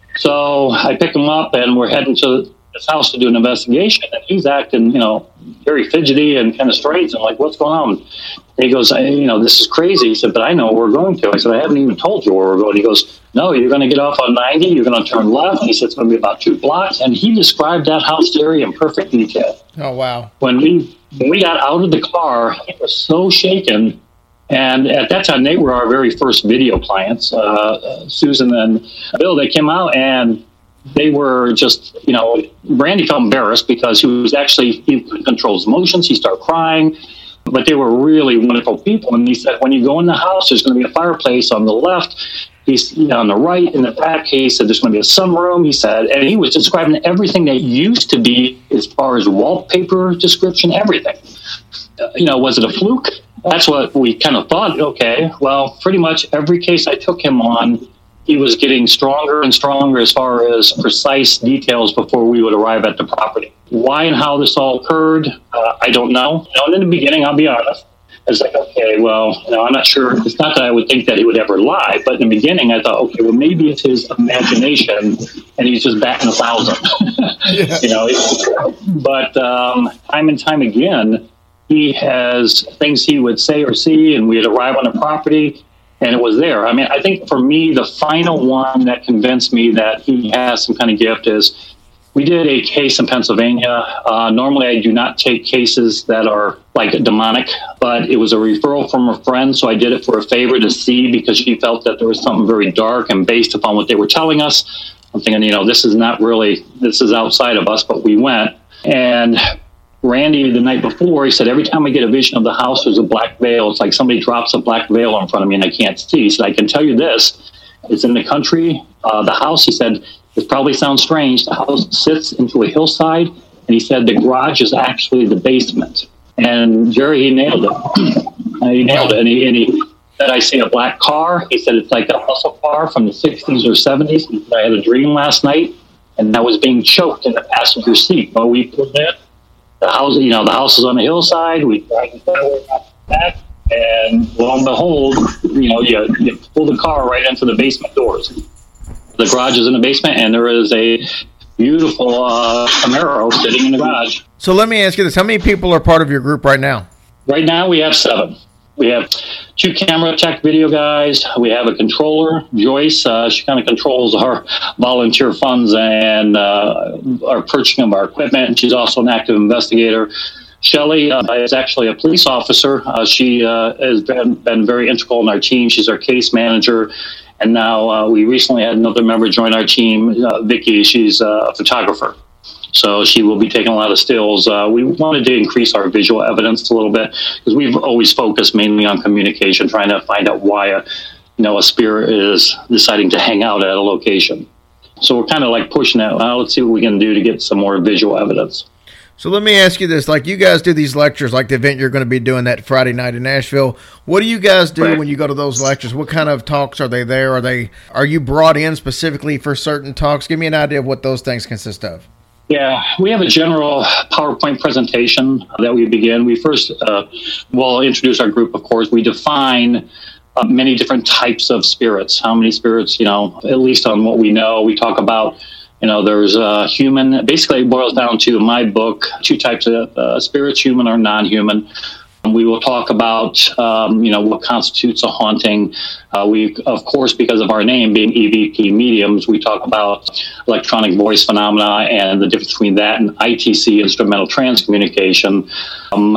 So I picked him up, and we're heading to this house to do an investigation. And he's acting, you know, very fidgety and kind of strange. I'm like, what's going on? And he goes, you know, this is crazy. He said, but I know where we're going to. I said, I haven't even told you where we're going. He goes, no, you're going to get off on ninety. You're going to turn left. He said, it's going to be about two blocks. And he described that house area in perfect detail. Oh, wow. When we, when we got out of the car, he was so shaken. And at that time, they were our very first video clients. Uh, Susan and Bill, they came out, and they were just, you know, Randy felt embarrassed because he was actually, he couldn't control his emotions. He started crying. But they were really wonderful people. And he said, when you go in the house, there's going to be a fireplace on the left. He's on the right, in the back. He said, there's going to be a sunroom, he said. And he was describing everything that used to be as far as wallpaper description, everything. Uh, you know, was it a fluke? That's what we kind of thought. Okay, well, pretty much every case I took him on, he was getting stronger and stronger as far as precise details before we would arrive at the property. Why and how this all occurred, uh, I don't know. You know. In the beginning, I'll be honest, I was like, okay, well, you know, I'm not sure. It's not that I would think that he would ever lie, but in the beginning, I thought, okay, well, maybe it's his imagination, and he's just batting a thousand. Yeah. You know, but um, time and time again, he has things he would say or see, and we'd arrive on the property, and it was there. I mean, I think for me, the final one that convinced me that he has some kind of gift is we did a case in Pennsylvania. Uh, normally, I do not take cases that are like demonic, but it was a referral from a friend, so I did it for a favor to see because she felt that there was something very dark, and based upon what they were telling us, I'm thinking, you know, this is not really, this is outside of us, but we went. And Randy, the night before, he said, every time I get a vision of the house, there's a black veil. It's like somebody drops a black veil in front of me and I can't see. He said, I can tell you this. It's in the country. Uh, the house, he said, it probably sounds strange. The house sits into a hillside. And he said the garage is actually the basement. And Jerry, he nailed it. he nailed it. And he, and he said, I see a black car. He said, it's like a muscle car from the sixties or seventies. He said, I had a dream last night, and I was being choked in the passenger seat. Well, we put that. The house, you know, the house is on the hillside. We drive the back, and lo and behold, you know, you, you pull the car right into the basement doors. The garage is in the basement, and there is a beautiful uh, Camaro sitting in the garage. So let me ask you this: how many people are part of your group right now? Right now, we have seven. We have two camera tech video guys. We have a controller, Joyce. Uh, she kind of controls our volunteer funds and uh, our purchasing of our equipment. And she's also an active investigator. Shelly uh, is actually a police officer. Uh, she uh, has been, been very integral in our team. She's our case manager. And now uh, we recently had another member join our team, uh, Vicky. She's uh, a photographer. So she will be taking a lot of stills. Uh, we wanted to increase our visual evidence a little bit because we've always focused mainly on communication, trying to find out why a, you know, a spirit is deciding to hang out at a location. So we're kind of like pushing that. Well, let's see what we can do to get some more visual evidence. So let me ask you this. Like you guys do these lectures, like the event you're going to be doing that Friday night in Nashville. What do you guys do right. when you go to those lectures? What kind of talks are they there? Are they, are you brought in specifically for certain talks? Give me an idea of what those things consist of. Yeah, we have a general PowerPoint presentation that we begin. We first uh, will introduce our group, of course. We define uh, many different types of spirits. How many spirits, you know, at least on what we know. We talk about, you know, there's uh, human. Basically, it boils down to, in my book, two types of uh, spirits, human or non-human. We will talk about, um, you know, what constitutes a haunting. Uh, we, of course, because of our name being E V P mediums, we talk about electronic voice phenomena and the difference between that and I T C, instrumental trance communication. Um,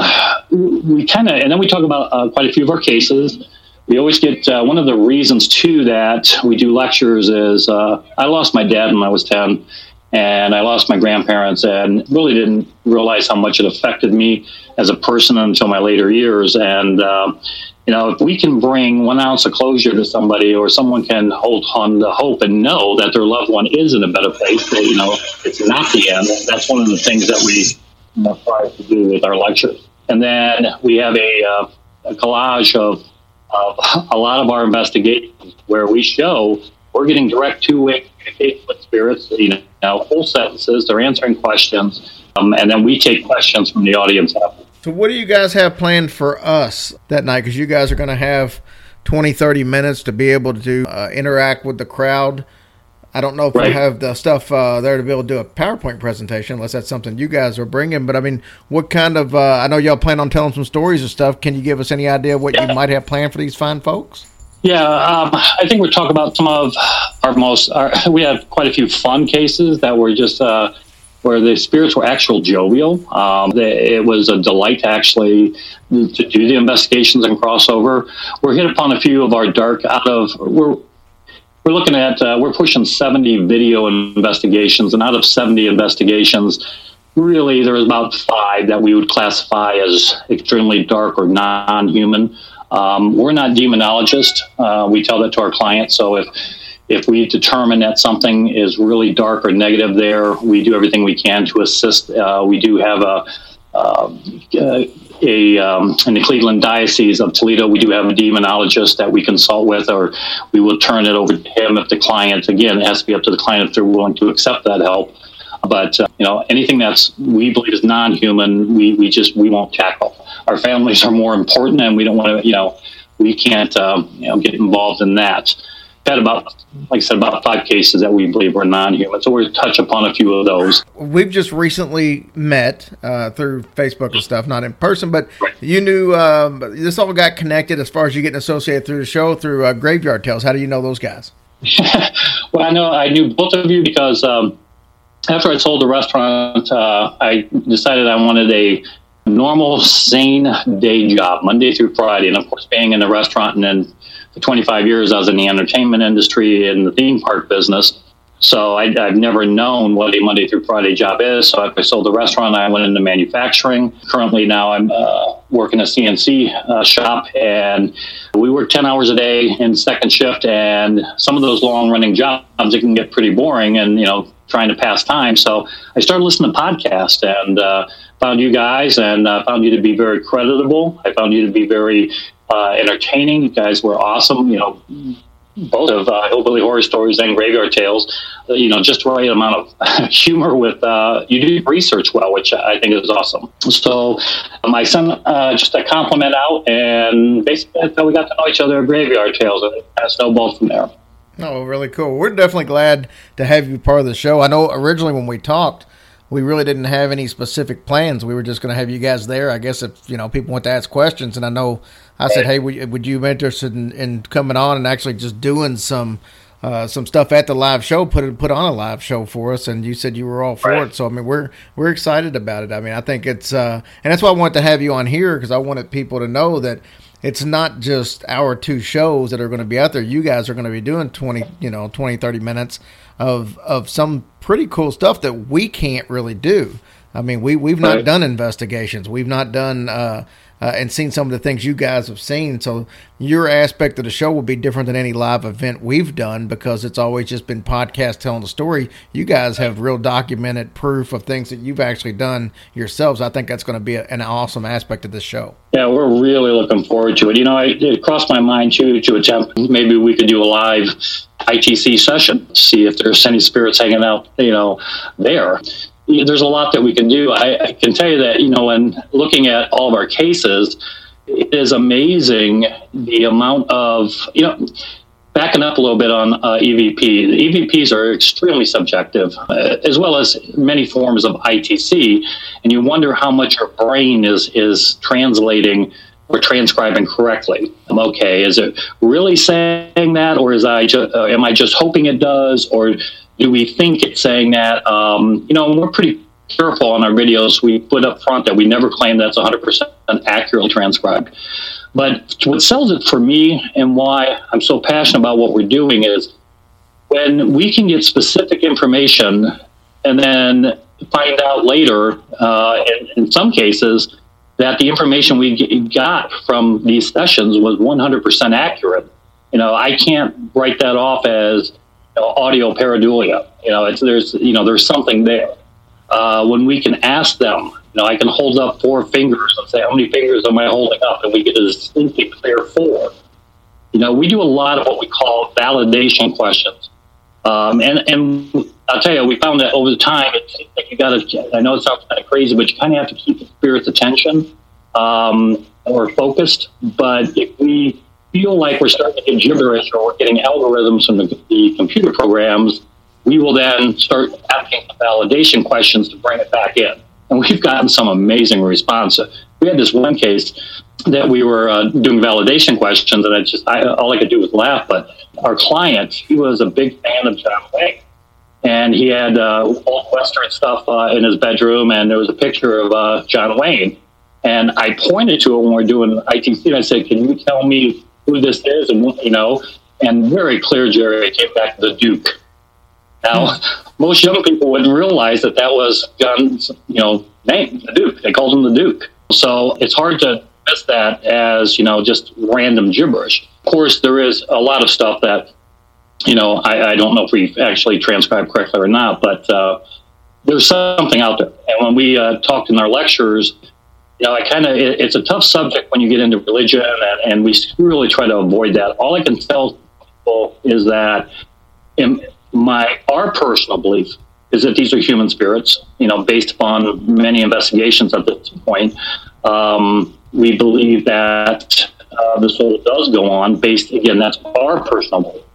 we kind of, and then we talk about uh, quite a few of our cases. We always get, uh, one of the reasons, too, that we do lectures is uh, I lost my dad when I was ten. And I lost my grandparents and really didn't realize how much it affected me as a person until my later years. And, uh, You know, if we can bring one ounce of closure to somebody, or someone can hold on to hope and know that their loved one is in a better place, that, you know, it's not the end. That's one of the things that we you know, try to do with our lectures. And then we have a, uh, a collage of, of a lot of our investigations where we show we're getting direct two-way communication with spirits, you know, full sentences, they're answering questions, um, and then we take questions from the audience after. So what do you guys have planned for us that night? Because you guys are going to have twenty, thirty minutes to be able to uh, interact with the crowd. I don't know if right. we'll have the stuff uh, there to be able to do a PowerPoint presentation, unless that's something you guys are bringing. But, I mean, what kind of uh, – I know y'all plan on telling some stories and stuff. Can you give us any idea of what yeah. you might have planned for these fine folks? Yeah, um, I think we're talking about some of our most our, – we have quite a few fun cases that were just uh, – where the spirits were actual jovial. Um, they, it was a delight to actually to do the investigations and crossover. We're hit upon a few of our dark out of we're we're looking at uh, we're pushing seventy video investigations, and out of seventy investigations, really there was about five that we would classify as extremely dark or non-human. Um, we're not demonologists. Uh, we tell that to our clients. So if If we determine that something is really dark or negative there, we do everything we can to assist. Uh, we do have a, uh, a um, in the Cleveland Diocese of Toledo, we do have a demonologist that we consult with, or we will turn it over to him if the client, again, it has to be up to the client if they're willing to accept that help. But, uh, you know, anything that's we believe is non-human, we, we just, we won't tackle. Our families are more important, and we don't want to, you know, we can't, um, you know, get involved in that. Had about, like I said, about five cases that we believe were non-human. So we'll touch upon a few of those. We've just recently met uh, through Facebook and stuff, not in person, but you knew um, this all got connected as far as you getting associated through the show through uh, Graveyard Tales. How do you know those guys? Well, I know I knew both of you because um, after I sold the restaurant, uh, I decided I wanted a normal, sane day job, Monday through Friday. And of course, being in the restaurant and then for twenty-five years, I was in the entertainment industry in the theme park business. So I, I've never known what a Monday through Friday job is. So after I sold the restaurant, I went into manufacturing. Currently now I'm uh, working a C N C uh, shop, and we work ten hours a day in second shift. And some of those long running jobs, it can get pretty boring and, you know, trying to pass time. So I started listening to podcasts and uh, found you guys, and uh, found you to be very creditable. I found you to be very Uh, entertaining. You guys were awesome. You know, both of uh, Hillbilly Horror Stories and Graveyard Tales. Uh, you know, just the right amount of humor with. Uh, you do research well, which I think is awesome. So um, I sent uh, just a compliment out, and basically that's how we got to know each other at Graveyard Tales, and it kind of snowballed from there. Oh, really cool. We're definitely glad to have you part of the show. I know originally when we talked, we really didn't have any specific plans. We were just going to have you guys there. I guess if, you know, people want to ask questions, and I know I said, hey, would you be interested in, in coming on and actually just doing some uh, some stuff at the live show, put it, put on a live show for us? And you said you were all for right. it. So, I mean, we're we're excited about it. I mean, I think it's uh, – and that's why I wanted to have you on here, because I wanted people to know that it's not just our two shows that are going to be out there. You guys are going to be doing twenty, you know, twenty, thirty minutes of of some pretty cool stuff that we can't really do. I mean, we, we've not right. done investigations. We've not done uh, uh, and seen some of the things you guys have seen. So your aspect of the show will be different than any live event we've done, because it's always just been podcast telling the story. You guys have real documented proof of things that you've actually done yourselves. I think that's going to be a, an awesome aspect of this show. Yeah, we're really looking forward to it. You know, I, it crossed my mind, too, to attempt, maybe we could do a live I T C session, see if there's any spirits hanging out, you know, there. There's a lot that we can do. I, I can tell you that, you know, when looking at all of our cases, it is amazing the amount of, you know, backing up a little bit on uh, E V P. The E V Ps are extremely subjective, uh, as well as many forms of I T C, and you wonder how much your brain is is translating or transcribing correctly. I'm okay. Is it really saying that, or is I just, uh, am I just hoping it does, or do we think it's saying that? Um, you know, we're pretty careful on our videos. We put up front that we never claim that's one hundred percent accurately transcribed. But what sells it for me, and why I'm so passionate about what we're doing, is when we can get specific information and then find out later, uh, in, in some cases, that the information we g- got from these sessions was one hundred percent accurate. You know, I can't write that off as, you know, audio pareidolia. You know, it's, there's, you know, there's something there. Uh, when we can ask them, you know, I can hold up four fingers and say, how many fingers am I holding up? And we get a distinctly clear four. You know, we do a lot of what we call validation questions. Um, and, and I'll tell you, we found that over the time, it seems like you got to, I know it sounds kind of crazy, but you kind of have to keep the spirit's attention um, or focused. But if we feel like we're starting to get gibberish or we're getting algorithms from the, the computer programs, we will then start asking some validation questions to bring it back in. And we've gotten some amazing responses. We had this one case that we were uh, doing validation questions, and I just I, all I could do was laugh. But our client, he was a big fan of John Wayne, and he had uh, old Western stuff uh, in his bedroom, and there was a picture of uh, John Wayne. And I pointed to it when we were doing I T C, and I said, "Can you tell me who this is?" And you know, and very clear, Jerry, it came back to the Duke. Now, most young people wouldn't realize that that was John's, you know, name, the Duke. They called him the Duke. So it's hard to miss that as, you know, just random gibberish. Of course, there is a lot of stuff that, you know, I, I don't know if we've actually transcribed correctly or not, but uh, there's something out there. And when we uh, talked in our lectures, you know, I kind of, it, it's a tough subject when you get into religion, and, and we really try to avoid that. All I can tell people is that in my, our personal belief is that these are human spirits, you know, based upon many investigations at this point. Um, we believe that uh, the soul does go on based, again, that's our personal belief,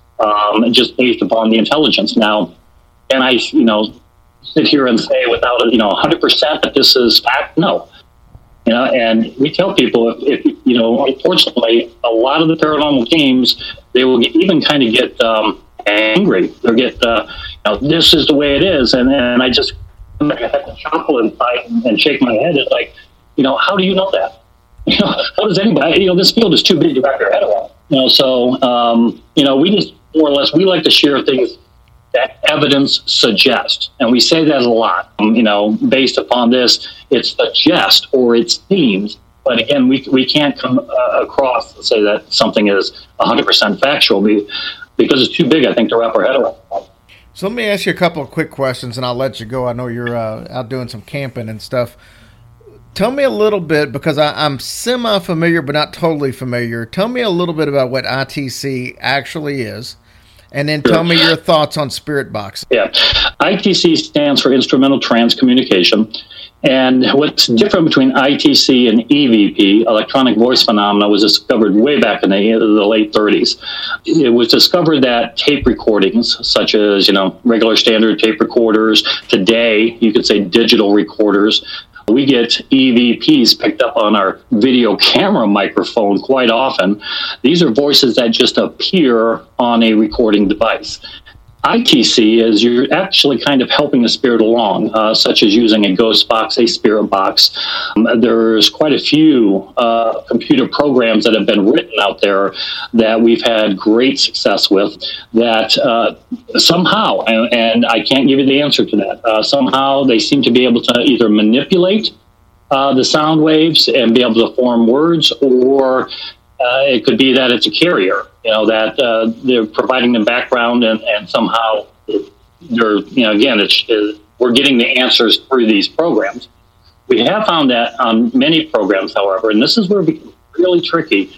um, just based upon the intelligence. Now, can I, you know, sit here and say without, you know, one hundred percent that this is fact? No. You know, and we tell people, if, if you know, unfortunately, a lot of the paranormal teams, they will get, even kind of get um, angry. They'll get, uh, you know, this is the way it is. And and I just I have to chuckle inside and shake my head. It's like, you know, how do you know that? You know, how does anybody, you know, this field is too big to wrap your head around. You know, so, um, you know, we just more or less, we like to share things that evidence suggests. And we say that a lot, um, you know, based upon this, it suggests or it seems. But again, we we can't come uh, across and say that something is one hundred percent factual because it's too big, I think, to wrap our head around. So let me ask you a couple of quick questions, and I'll let you go. I know you're uh, out doing some camping and stuff. Tell me a little bit, because I, I'm semi-familiar but not totally familiar. Tell me a little bit about what I T C actually is, and then tell me your thoughts on Spirit Box. Yeah. I T C stands for Instrumental Trance Communication. And what's different between I T C and E V P, electronic voice phenomena, was discovered way back in the, the late thirties. It was discovered that tape recordings, such as, you know, regular standard tape recorders, today, you could say digital recorders, we get E V Ps picked up on our video camera microphone quite often. These are voices that just appear on a recording device. I T C is you're actually kind of helping the spirit along, uh, such as using a ghost box, a spirit box. Um, there's quite a few uh, computer programs that have been written out there that we've had great success with that uh, somehow, and, and I can't give you the answer to that, uh, somehow they seem to be able to either manipulate uh, the sound waves and be able to form words, or uh, it could be that it's a carrier. You know, that uh, they're providing the background, and, and somehow they're, you know, again, it's, it, we're getting the answers through these programs. We have found that on many programs, however, and this is where it becomes really tricky.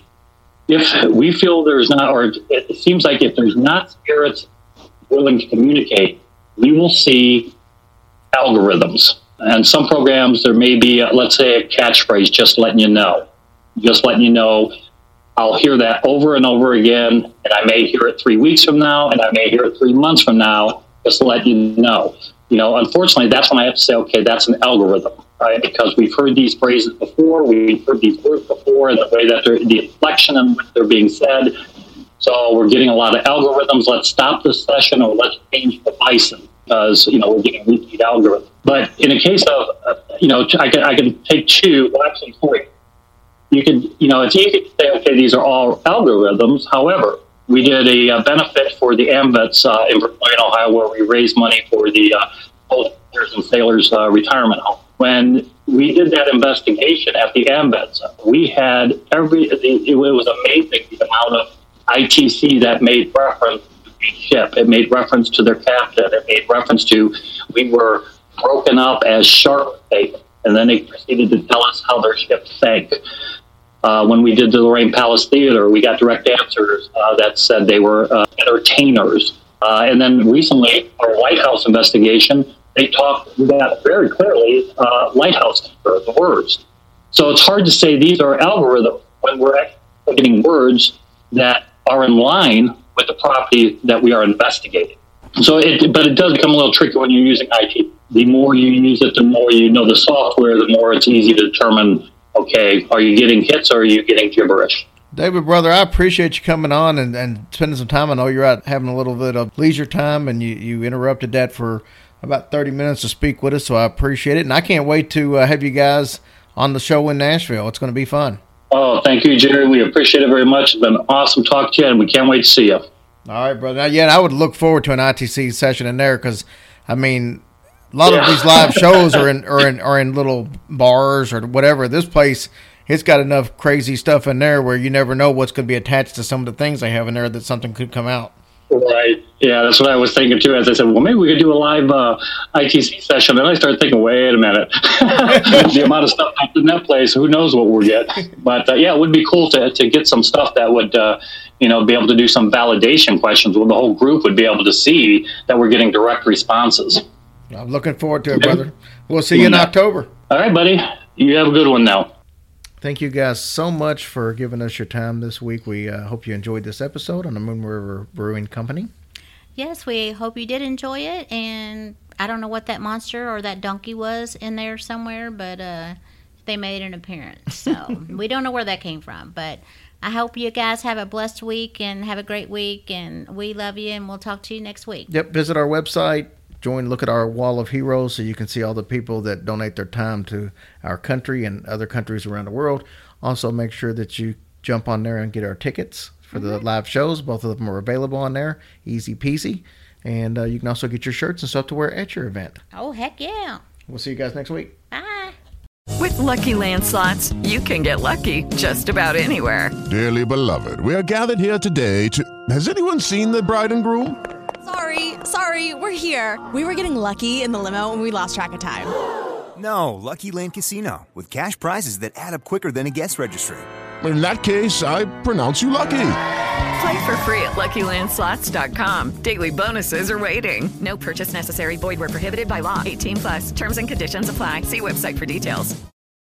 If we feel there's not, or it seems like if there's not spirits willing to communicate, we will see algorithms. And some programs, there may be, a, let's say, a catchphrase, just letting you know, just letting you know. I'll hear that over and over again, and I may hear it three weeks from now, and I may hear it three months from now, just to let you know. You know, unfortunately, that's when I have to say, okay, that's an algorithm, right? Because we've heard these phrases before, we've heard these words before, and the way that they're, the inflection in which they're being said. So we're getting a lot of algorithms. Let's stop this session, or let's change the bison, because, you know, we're getting repeat algorithms. But in a case of, uh, you know, I can, I can take two, well, actually three. You could, you know, it's easy to say, okay, these are all algorithms. However, we did a, uh benefit for the AMVETS uh, in Vermillion, Ohio, where we raised money for the uh, soldiers and sailors uh, retirement home. when we did that investigation at the Ambets, we had every, it was amazing the amount of I T C that made reference to the ship. It made reference to their captain. It made reference to, we were broken up as shark bait. And then they proceeded to tell us how their ship sank. Uh, when we did the Lorraine Palace Theater, we got direct answers uh, that said they were uh, entertainers. Uh, and then recently, our White House investigation, they talked about very clearly uh, lighthouse keeper, the words. So it's hard to say these are algorithms when we're actually getting words that are in line with the property that we are investigating. So, it, but it does become a little tricky when you're using I T. The more you use it, the more you know the software, the more it's easy to determine, okay, are you getting hits or are you getting gibberish? David, brother, I appreciate you coming on and, and spending some time. I know you're out having a little bit of leisure time, and you, you interrupted that for about thirty minutes to speak with us, so I appreciate it. And I can't wait to uh, have you guys on the show in Nashville. It's going to be fun. Oh, thank you, Jerry. We appreciate it very much. It's been awesome talking to you, and we can't wait to see you. All right, brother. Now, yeah, I would look forward to an I T C session in there because, I mean, a lot yeah. of these live shows are in, are in are in little bars or whatever. This place, it's got enough crazy stuff in there where you never know what's going to be attached to some of the things they have in there that something could come out. Right. Yeah, that's what I was thinking, too. As I said, well, maybe we could do a live uh, I T C session. And I started thinking, wait a minute. The amount of stuff in that place, who knows what we'll get. But, uh, yeah, it would be cool to to get some stuff that would, uh, you know, be able to do some validation questions where the whole group would be able to see that we're getting direct responses. I'm looking forward to it, brother. We'll see you in October. All right, buddy. You have a good one now. Thank you guys so much for giving us your time this week. We uh, hope you enjoyed this episode on the Moon River Brewing Company. Yes, we hope you did enjoy it. And I don't know what that monster or that donkey was in there somewhere, but uh, they made an appearance. So we don't know where that came from. But I hope you guys have a blessed week and have a great week. And we love you, and we'll talk to you next week. Yep, visit our website. Join, look at our wall of heroes so you can see all the people that donate their time to our country and other countries around the world. Also, make sure that you jump on there and get our tickets for mm-hmm. the live shows. Both of them are available on there. Easy peasy. And uh, you can also get your shirts and stuff to wear at your event. Oh, heck yeah. We'll see you guys next week. Bye. With Lucky Land Slots, you can get lucky just about anywhere. Dearly beloved, we are gathered here today to... Has anyone seen the bride and groom? Sorry, sorry, we're here. We were getting lucky in the limo and we lost track of time. No, Lucky Land Casino, with cash prizes that add up quicker than a guest registry. In that case, I pronounce you lucky. Play for free at Lucky Land Slots dot com. Daily bonuses are waiting. No purchase necessary. Void where prohibited by law. eighteen plus. Terms and conditions apply. See website for details.